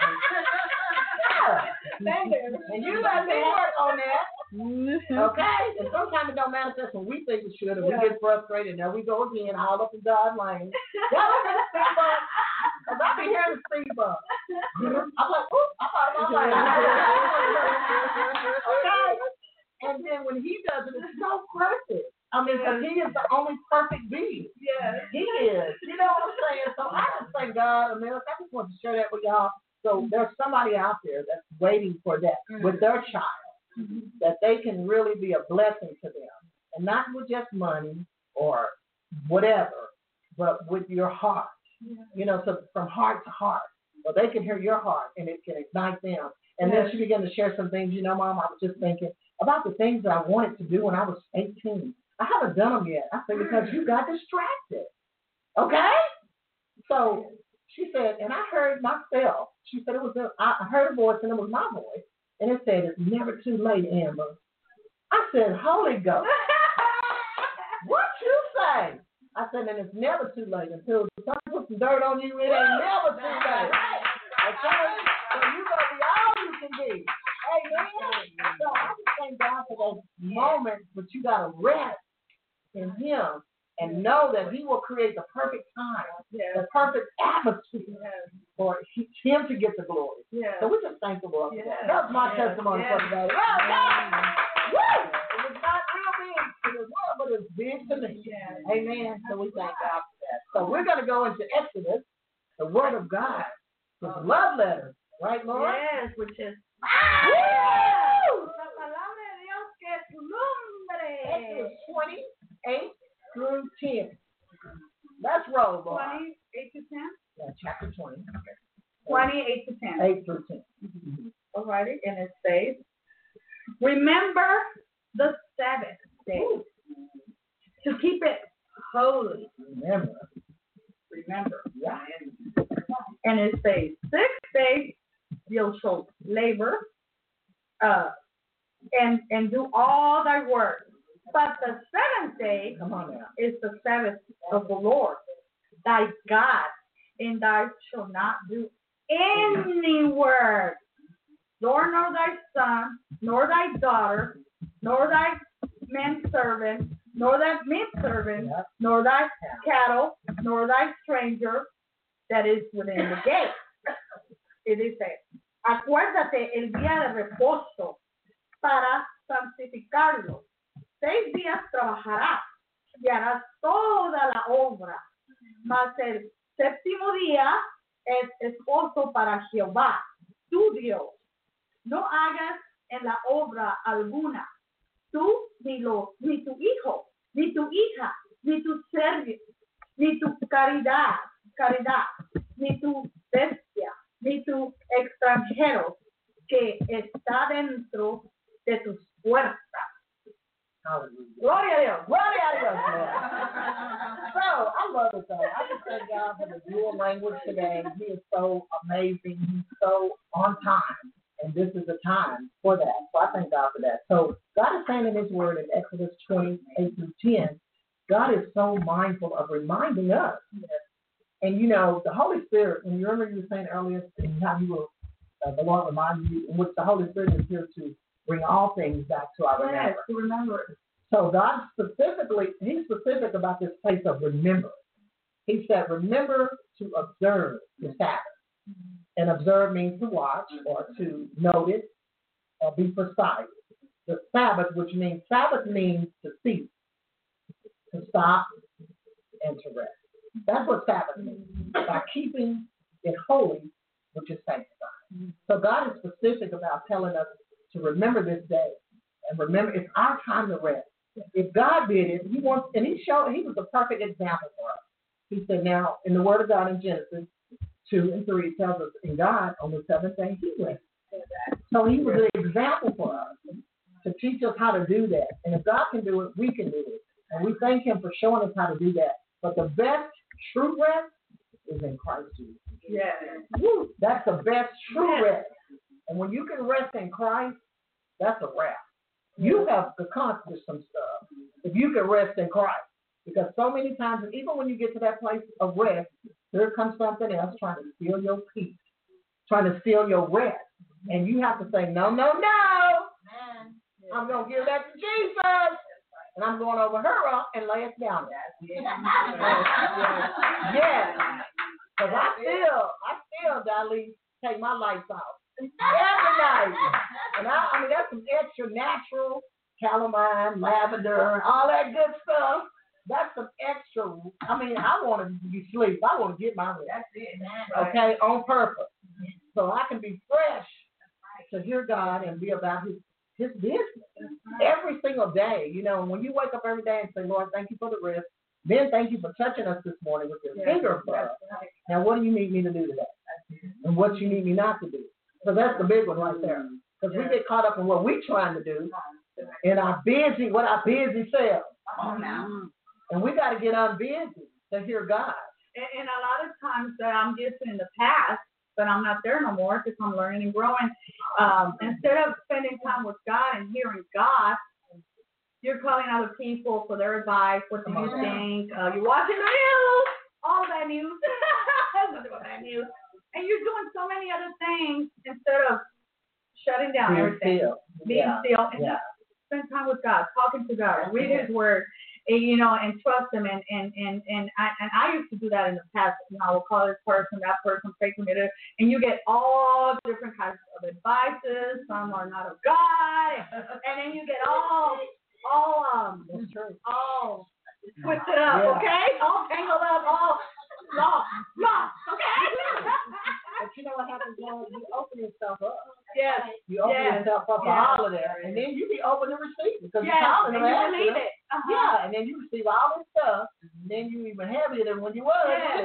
And you let me work on that. Okay? And sometimes it don't manifest when we think it should, and we get frustrated. There we go again, all up in God's lane. Because I be hearing the speed bump. I'm like, oops, I'm out of my lane. Okay? And then when he does it, it's so perfect. I mean, because he is the only perfect being. Yes. He is. You know what I'm saying? So I just thank God, America. I just want to share that with y'all. So there's somebody out there that's waiting for that with their child, that they can really be a blessing to them. And not with just money or whatever, but with your heart. So from heart to heart. So they can hear your heart and it can ignite them. And then she began to share some things. Mom, I was just thinking about the things that I wanted to do when I was 18. I haven't done them yet. I said, because you got distracted. Okay? So she said, and I heard myself. She said I heard a voice, and it was my voice. And it said, it's never too late, Amber. I said, Holy Ghost. What you say? I said, and it's never too late. Until somebody puts some dirt on you, it ain't never too late. Okay? So you're going to be all you can be. Amen. So I just thank God for those moments, but you got to rest in Him and know that He will create the perfect time, the perfect atmosphere for Him to get the glory. So we're just thankful for that. That's my testimony for today. Woo! It was not real big to the world, but it's big to me. Amen. So we thank God for that. So we're going to go into Exodus, the Word of God, the love letter. Right, Lord? Yes, which is la palabra de Dios que es su nombre. Exodus 28 through 10. Let's roll, Lord. 28 to 10? Yeah, chapter 20. 28 to 10. 8 through 10. All righty, and it says, remember the Sabbath day to keep it holy. Remember. Yeah. And it says, 6 days you shall labor and do all thy work. But the 7th day is the Sabbath of the Lord, thy God, and thou shalt not do any work, nor thy son, nor thy daughter, nor thy manservant, nor thy maidservant, nor thy cattle, nor thy stranger that is within the gate. Y dice, acuérdate el día de reposo para santificarlo. 6 días trabajarás y harás toda la obra, mas el 7º día es esposo para Jehová, tu Dios. No hagas en la obra alguna, tú ni tu hijo, ni tu hija, ni tu servicio, ni tu caridad, ni tu bestia, ni tu extranjero que está dentro de tus puertas. Hallelujah. Gloria a Dios. Gloria a Dios, Lord. So, I love it, though. I just thank God for the dual language today. He is so amazing. He's so on time. And this is the time for that. So I thank God for that. So God is saying in His Word in Exodus 28 through 10, God is so mindful of reminding us. And, the Holy Spirit, and you remember you were saying earlier how He will, the Lord reminds you, in which the Holy Spirit is here to bring all things back to our remembrance. To remember. So God He's specific about this place of remembrance. He said, remember to observe the Sabbath. And observe means to watch or to notice or be precise. The Sabbath, Sabbath means to cease, to stop, and to rest. That's what's happening. By keeping it holy, which is sanctified. So God is specific about telling us to remember this day. And remember, it's our time to rest. If God did it, He wants, and He was a perfect example for us. He said, now, in the Word of God in Genesis 2 and 3, it tells us, in God, on the seventh day, He rested. So He was an example for us to teach us how to do that. And if God can do it, we can do it. And we thank Him for showing us how to do that. But the best true rest is in Christ Jesus. Yeah. Woo, that's the best true rest. And when you can rest in Christ, that's a wrap. You have accomplished some stuff if you can rest in Christ. Because so many times, and even when you get to that place of rest, there comes something else trying to steal your peace, trying to steal your rest. And you have to say, no, no, no. I'm going to give that to Jesus. And I'm going over her and lay it down. Yes. Because I still, Darlene, take my lights off. Every night. And I mean, that's some extra natural calamine, lavender, all that good stuff. That's some extra. I mean, I want to be asleep. I want to get my rest. That's it, man. Okay, on purpose. So I can be fresh to hear God and be about His business every single day. You know, when you wake up every day and say, Lord, thank you for the rest. Then thank you for touching us this morning with your finger for us. Now, what do you need me to do today? And what you need me not to do? So that's the big one right there. Because we get caught up in what we're trying to do in our busy selves. And we got to get unbusy to hear God. And a lot of times that I'm just in the past, but I'm not there no more because I'm learning and growing. Instead of spending time with God and hearing God, you're calling other people for their advice. What do you think? You're watching the news, all that news. That news. And you're doing so many other things instead of shutting down everything. Being still. And just spend time with God, talking to God, read His Word, and, you know, and trust Him. And I used to do that in the past. You know, I would call this person, that person, pray for me, and you get all different kinds of advices. Some are not of God, and then you get all twisted up, okay? All tangled up, all lost, okay? But you know what happens, Lord? You open yourself up. Yes. You open yourself up to all of that, and then you be open to receive because you're calling them and you believe it. Yeah, and then you receive all this stuff, and then you even heavier than when you were. Yes.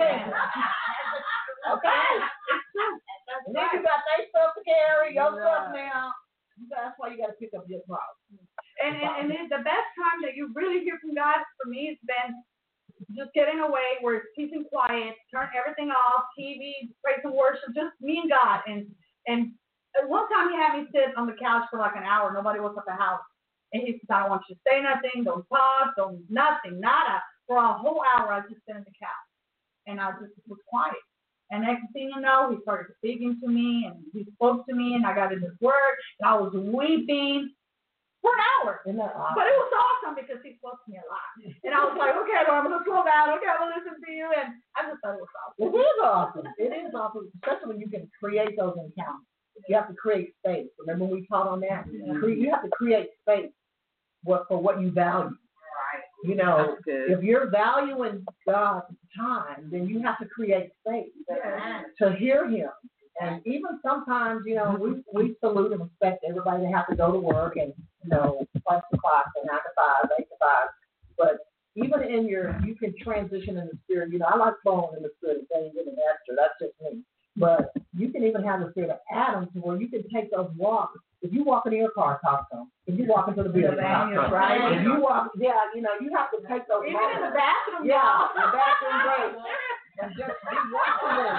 Okay? And then you got their stuff to carry, your stuff now. That's why you got to pick up your cross. And then the best time that you really hear from God for me has been just getting away where it's peace and quiet, turn everything off, TV, praise and worship, just me and God. And one time He had me sit on the couch for like an hour. Nobody was at the house. And He said, I don't want you to say nothing, don't talk, don't nothing, nada. For a whole hour, I just sat on the couch. And I just was quiet. And next thing you know, He started speaking to me, and He spoke to me, and I got in His Word, and I was weeping for an hour. But it was awesome because He spoke to me a lot. And I was like, okay, Lord, I'm going to slow down. Okay, I'm going to listen to You. And I just thought it was awesome. It is awesome. It is awesome, especially when you can create those encounters. You have to create space. Remember we taught on that? You have to create space for what you value. You know, if you're valuing God's time, then you have to create space to hear Him. And even sometimes, you know, we salute and respect everybody that have to go to work and, you know, punch the clock and 9 to 5, 8 to 5. But even in you can transition in the spirit. You know, I like flowing in the spirit of things in an Esther. That's just me. But you can even have the spirit of Adam to where you can take those walks. If you walk into your car, talk to them. If you walk into the building, talk to them. Right? If you walk, you know, you have to take those walks. Even in the bathroom. Yeah, the bathroom break. And just be walking there.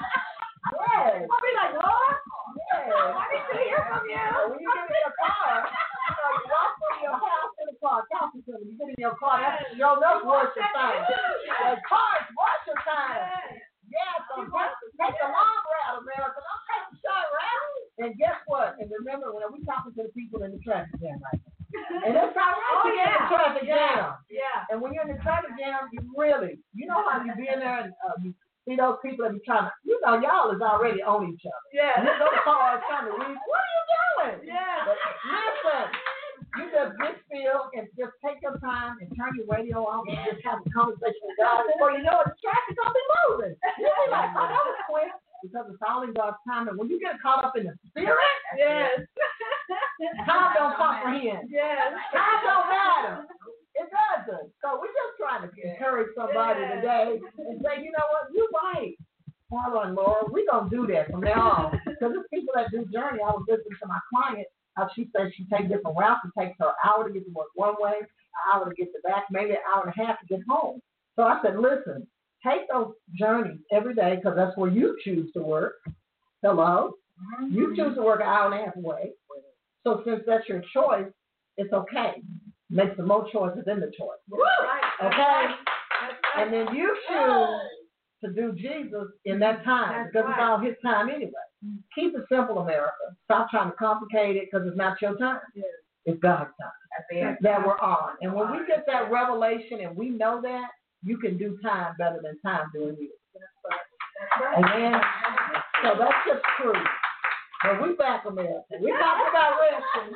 Yes. I'll be like, Lord, yes. I need to hear from You. When you get in your car, you know, you walk from your house to the car, talking to them. You get in your car, that's your worship time. The car is worship time. Yeah, so take the long route, America. Don't take the short route. And guess what? And remember, when we're talking to the people in the traffic jam right now. And that's how in the traffic jam. Yeah. And when you're in the traffic jam, you know how you be in there and you see those people that be trying to, you know, y'all is already on each other. Yeah. And those cars trying to read, what are you doing? Yeah. But listen, you just get still and just take your time and turn your radio off and just have a conversation with God. Before you know it, the traffic's gonna be moving. You'll be like, oh, that was quick. Because it's all in God's time. And when you get caught up in the spirit, Yes. time don't comprehend. Yes. Time don't matter. It doesn't. So we're just trying to encourage somebody today and say, you know what, you're right. Paula and Laura, we're going to do that from now on. Because there's people that do journey. I was listening to my client, how she says she takes different routes. It takes her an hour to get to work one way, an hour to get to back, maybe an hour and a half to get home. So I said, listen, take those journeys every day because that's where you choose to work. Hello? You choose to work an hour and a half away. So since that's your choice, it's okay. Make some more choices in the choice. Okay? And then you choose to do Jesus in that time because it's all his time anyway. Keep it simple, America. Stop trying to complicate it because it's not your time. It's God's time that we're on. And when we get that revelation and we know that, you can do time better than time doing you. Amen. So that's just true. But we back, America. We talking about resting.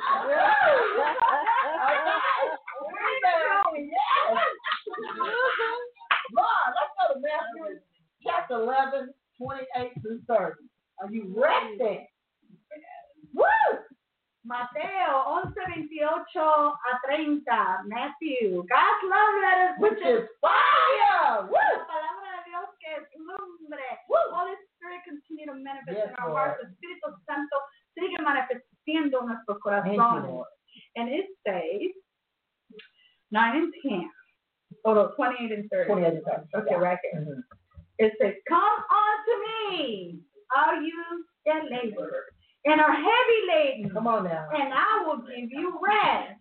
Lord, let's go to Matthew chapter 11, 28 through 30. Are you resting? Woo! Mateo 11:28-30. Matthew. God's love letters, Which is fire. Woo! La palabra de Dios que es lumbre. Holy Spirit continue to manifest in our hearts. El Espíritu Santo sigue manifestando en nuestros corazones. And it says 9 and 10. Oh, no, 28 and 30. 28 and 30. Okay, right here. Mm-hmm. It says, come unto me, all you that labor and are heavy laden. Come on now. And I will give you rest.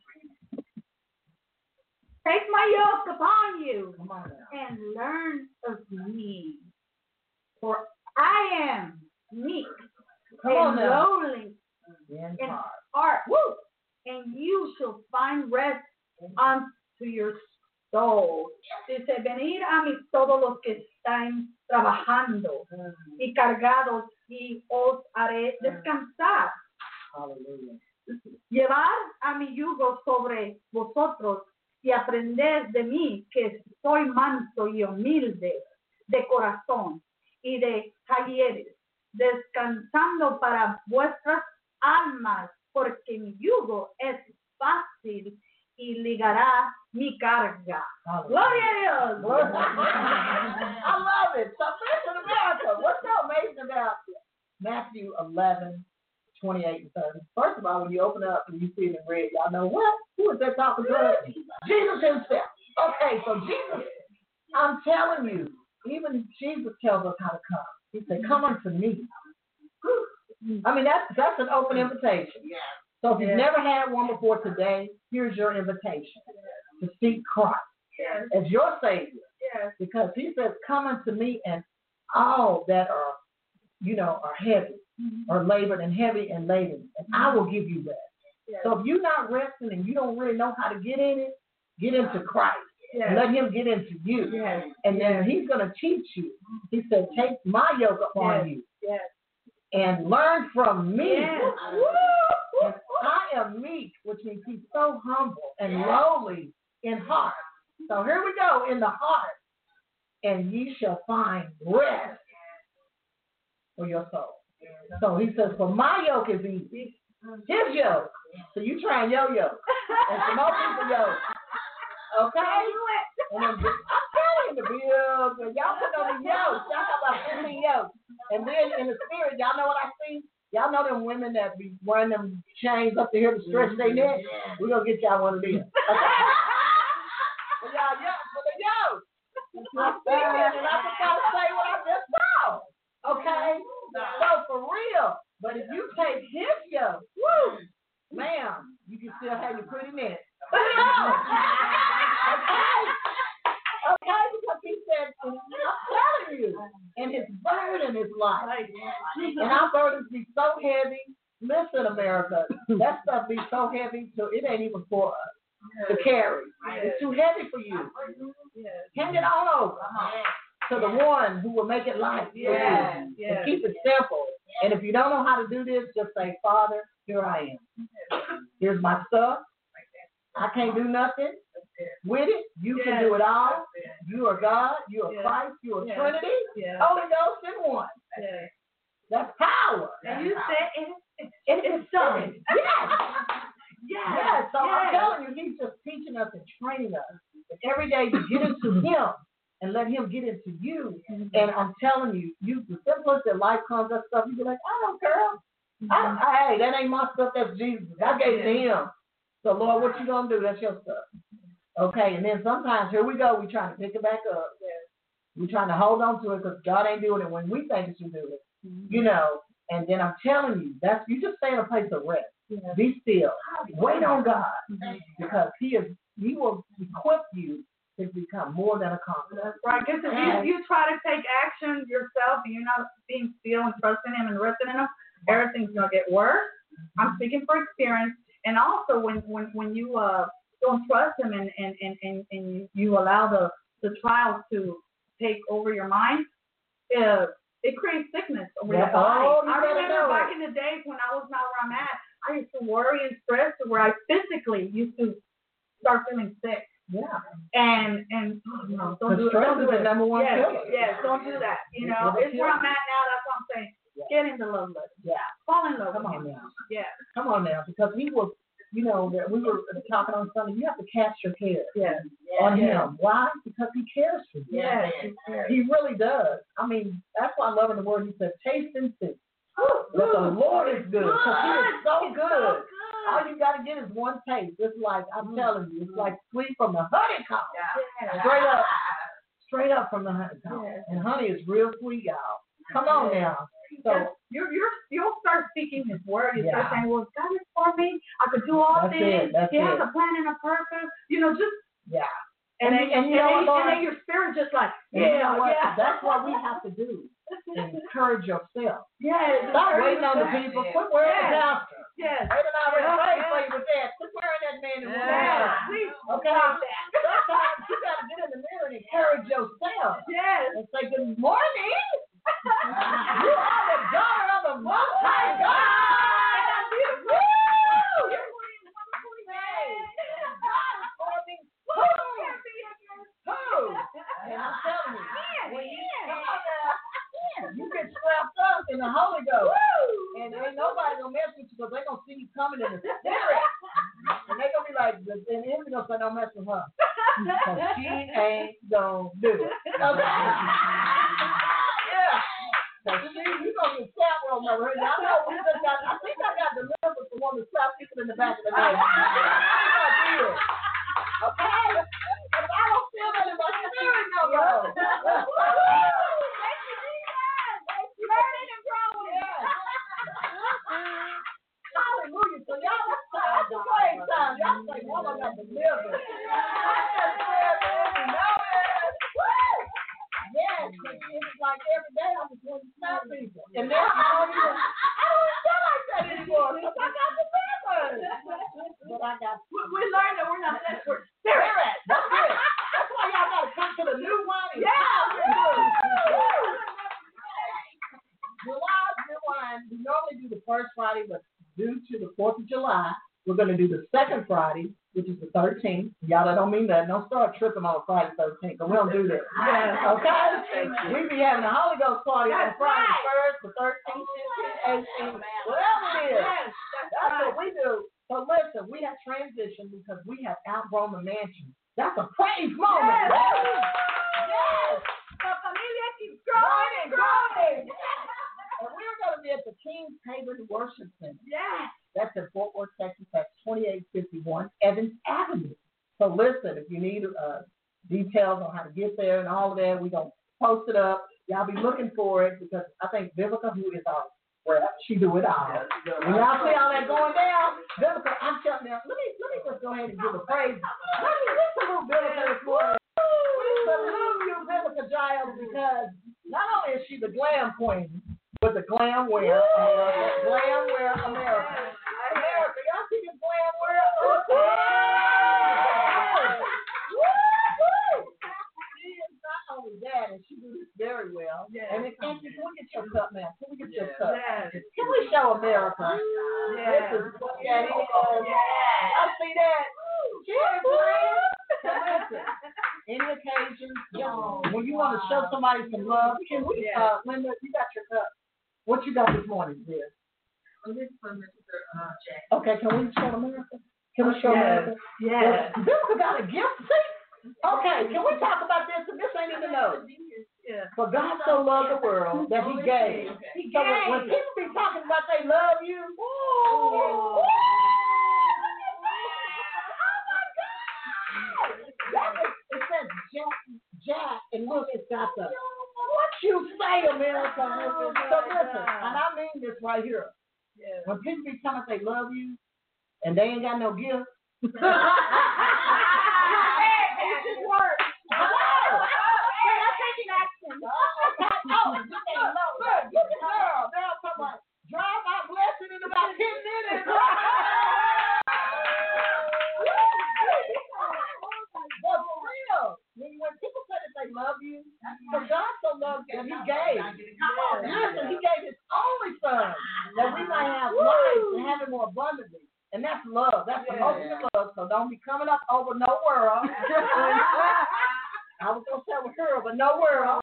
Take my yoke upon you. Come on now. And learn of me. For I am meek and lowly in heart. Woo! And you shall find rest unto your soul. Dice, venid a mí todos los que están trabajando y cargados y os haré descansar. Hallelujah. Llevad a mi yugo sobre vosotros y aprended de mí que soy manso y humilde de corazón y de talleres, descansando para vuestras almas, porque mi yugo es fácil y ligará mi carga. Gloria a Dios. I love it. So listen, America, what's so amazing about Matthew 11, 28 and 30? First of all, when you open it up and you see it in red, y'all know what? Who is that talking to us? Jesus himself. Okay, so Jesus, I'm telling you, even Jesus tells us how to come. He said, come unto me. I mean, that's an open invitation. So if you've never had one before today, here's your invitation to seek Christ as your Savior. Because he says, come unto me and all that are, are heavy, or labored and heavy and laden, and I will give you rest. So if you're not resting and you don't really know how to get in it, get into Christ. Let him get into you. And then he's going to teach you. He said, take my yoke upon you and learn from me. And I am meek, which means he's so humble and lowly in heart. So here we go, in the heart. And ye shall find rest for your soul. So he says, for my yoke is easy. His yoke. So you try and your yoke. And some more people yoke. Okay? And then, I'm telling you, the bills, y'all put on the yokes. Y'all talk about 15 yokes. And then in the spirit, y'all know what I see? Y'all know them women that be wearing them chains up to here to stretch their neck? We're going to get y'all one of them. Okay? For y'all yoke, for the yoke. I see it, and I just got to say what I just saw. Okay? So for real. But if you take his yoke, woo, ma'am, you can still have your pretty minutes. Okay, because he said, I'm telling you, and his burden is light. And our burdens be so heavy. Listen, America, that stuff be so heavy, so it ain't even for us to carry. It's too heavy for you. Hand it on over to the one who will make it light for you. And keep it simple. And if you don't know how to do this, just say, Father, here I am. Here's my stuff. I can't do nothing. with it. You can do it all. You are God. You are Christ. You are Trinity. Holy Ghost in one. That's power. And you say it's done. Yes. So I'm telling you, he's just teaching us and training us. And every day you get into him and let him get into you. And I'm telling you, the simplest that life comes, that stuff, you be like, I don't care. Hey, that ain't my stuff. That's Jesus. I gave it to him. So Lord, what you gonna do? That's your stuff. Okay. And then sometimes here we go. We trying to pick it back up. We trying to hold on to it because God ain't doing it when we think He should do it. You know. And then I'm telling you, you just stay in a place of rest. Be still. Wait on God because He will equip you to become more than a conqueror. That's right. Because if you try to take action yourself and you're not being still and trusting Him and resting in Him, everything's gonna get worse. I'm speaking for experience. And also when you don't trust Him and you allow the trials to take over your mind, it creates sickness over your body. I remember back in the days when I was not where I'm at, I used to worry and stress to where I physically used to start feeling sick. Yeah. And no, don't do it. Stress is the number one killer. Yes, don't do that. You know, it's where I'm at now. That's what I'm saying. Get into love. Fall in love with Him. Now. Yeah. Come on now, because He was. You know, that we were talking on Sunday, you have to cast your care on Him. Why? Because He cares for you. Yes. He really does. I mean, that's why I love in the Word. He said, taste and see that the Lord is good. Because He is so good. All you got to get is one taste. It's like, I'm telling you, it's like sweet from the honeycomb. Straight up from the honeycomb. And honey is real sweet, y'all. Come on now. So you'll start speaking His word. You start saying, "Well, God is for me. I could do all things. He has a plan and a purpose." You know, just And then your spirit just like, That's what we have to do. Encourage yourself. Yes. Stop waiting on the people. Quit wearing the pastor. Yes. They done already prayed for you with that. Quit wearing that man and woman. Okay. Sometimes you got to get in the mirror and encourage yourself. Yes. And say, good morning. You are the daughter of the Most High God. And I'm beautiful. Woo! You're wearing wonderful things. God is forming who? And I'm telling you, when you get strapped up in the Holy Ghost, and ain't nobody gonna mess with you because they gonna see you coming in the spirit, and they gonna be like, and the enemy gonna say, don't mess with her, because she ain't gonna do it. Okay. You gonna get slapped on over here. I know we just got. I think I got delivered from one of the slap people in the back of the neck. Okay, but I don't feel that in my spirit no more. Thank you, Jesus. Learning and growing. Hallelujah. So y'all, that's a great time. Y'all say, "Mama got delivered." Yes, it's like every day I'm just going to slap people. And then I don't feel like that anymore because I got delivered. But I got. We learned that we're not that we're spirit. That's it. That's why y'all got to come to the new wine. July's new wine. We normally do the first Friday, but due to the 4th of July, we're going to do the second Friday, which is the 13th. Y'all, that don't mean that. Don't start tripping on Friday 13th, because we don't do that. Okay? We be having a Holy Ghost party on Friday 1st, the 13th, 15th, 18th, whatever it is. That's what we do. So listen, we have transitioned because we have outgrown the mansion. That's a praise moment. Yes. The familia keeps growing and growing. And we're going to be at the King's Haven Worship Center. Yes. That's in Fort Worth, Texas. That's 2851 Evans Avenue. So listen, if you need details on how to get there and all of that, we're going to post it up. Y'all be looking for it because I think Vivica, who is our rep, she do it all. When y'all see all that going down, Vivica, I'm telling you, let me just go ahead and give a praise. Let's salute Vivica this morning. We salute you, Vivica Giles, because not only is she the glam queen, but the glam wear America. Glam wear America. America, y'all see this glam wear? She is not only that, and she do this very well. Yes. And then, can we get your cup, man? Can we get your cup? Yes. Can we show America? Yes. This is what that is. Yes. I see that. Cheers, friends. listen. Any occasion, when you want to show somebody some love, can we, Linda, you got your cup. What you got this morning, dear? This is from Mr. Jack. Okay, can we show America? Can we show America? Yes. Bianca got a gift, see? Okay, can we talk about this? This ain't even know. Yeah. For God so loved the world that He gave. So when people be talking about they love you, oh my God! It says Jack, and look, it's got the what you say, America. So listen, and I mean this right here. When people be telling us they love you, and they ain't got no gift. It just works. Look at girl. They're talking about drive my blessing in about 10 minutes. But for real, when people say that they love you, for God so loved that He gave. Listen, He gave His only Son that we might have life and have it more abundantly. And that's love. That's the ultimate love. So don't be coming up over no world. I was going to say with her, but no world.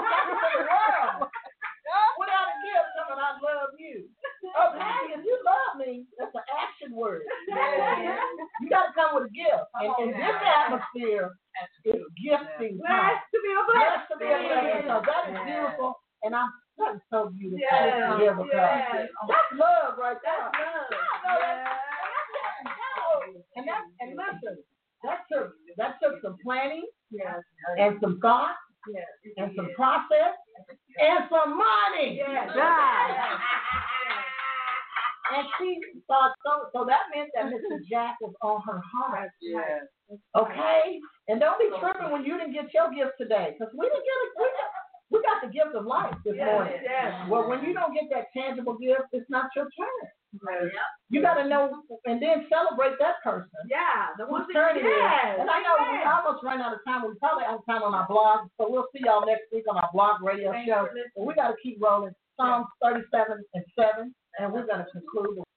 Without a gift, coming, I love you. Okay, if you love me, that's an action word. You got to come with a gift. And in this atmosphere, it's gifting time. Blessed to be a blessing. So that is beautiful. And that is so beautiful. That's love right there. And listen, that took some planning, and some thought, and some process, and some money. And she thought so that meant that Mr. Jack was on her heart. Okay? And don't be tripping when you didn't get your gift today, because we didn't get it. We got the gift of life this morning. Well, when you don't get that tangible gift, it's not your turn. You got to know and then celebrate that person. The one turn it is. And I know we almost ran out of time. We probably out of time on our blog, so we'll see y'all next week on our blog radio show. And we got to keep rolling. Psalms 37:7, and we're going to conclude.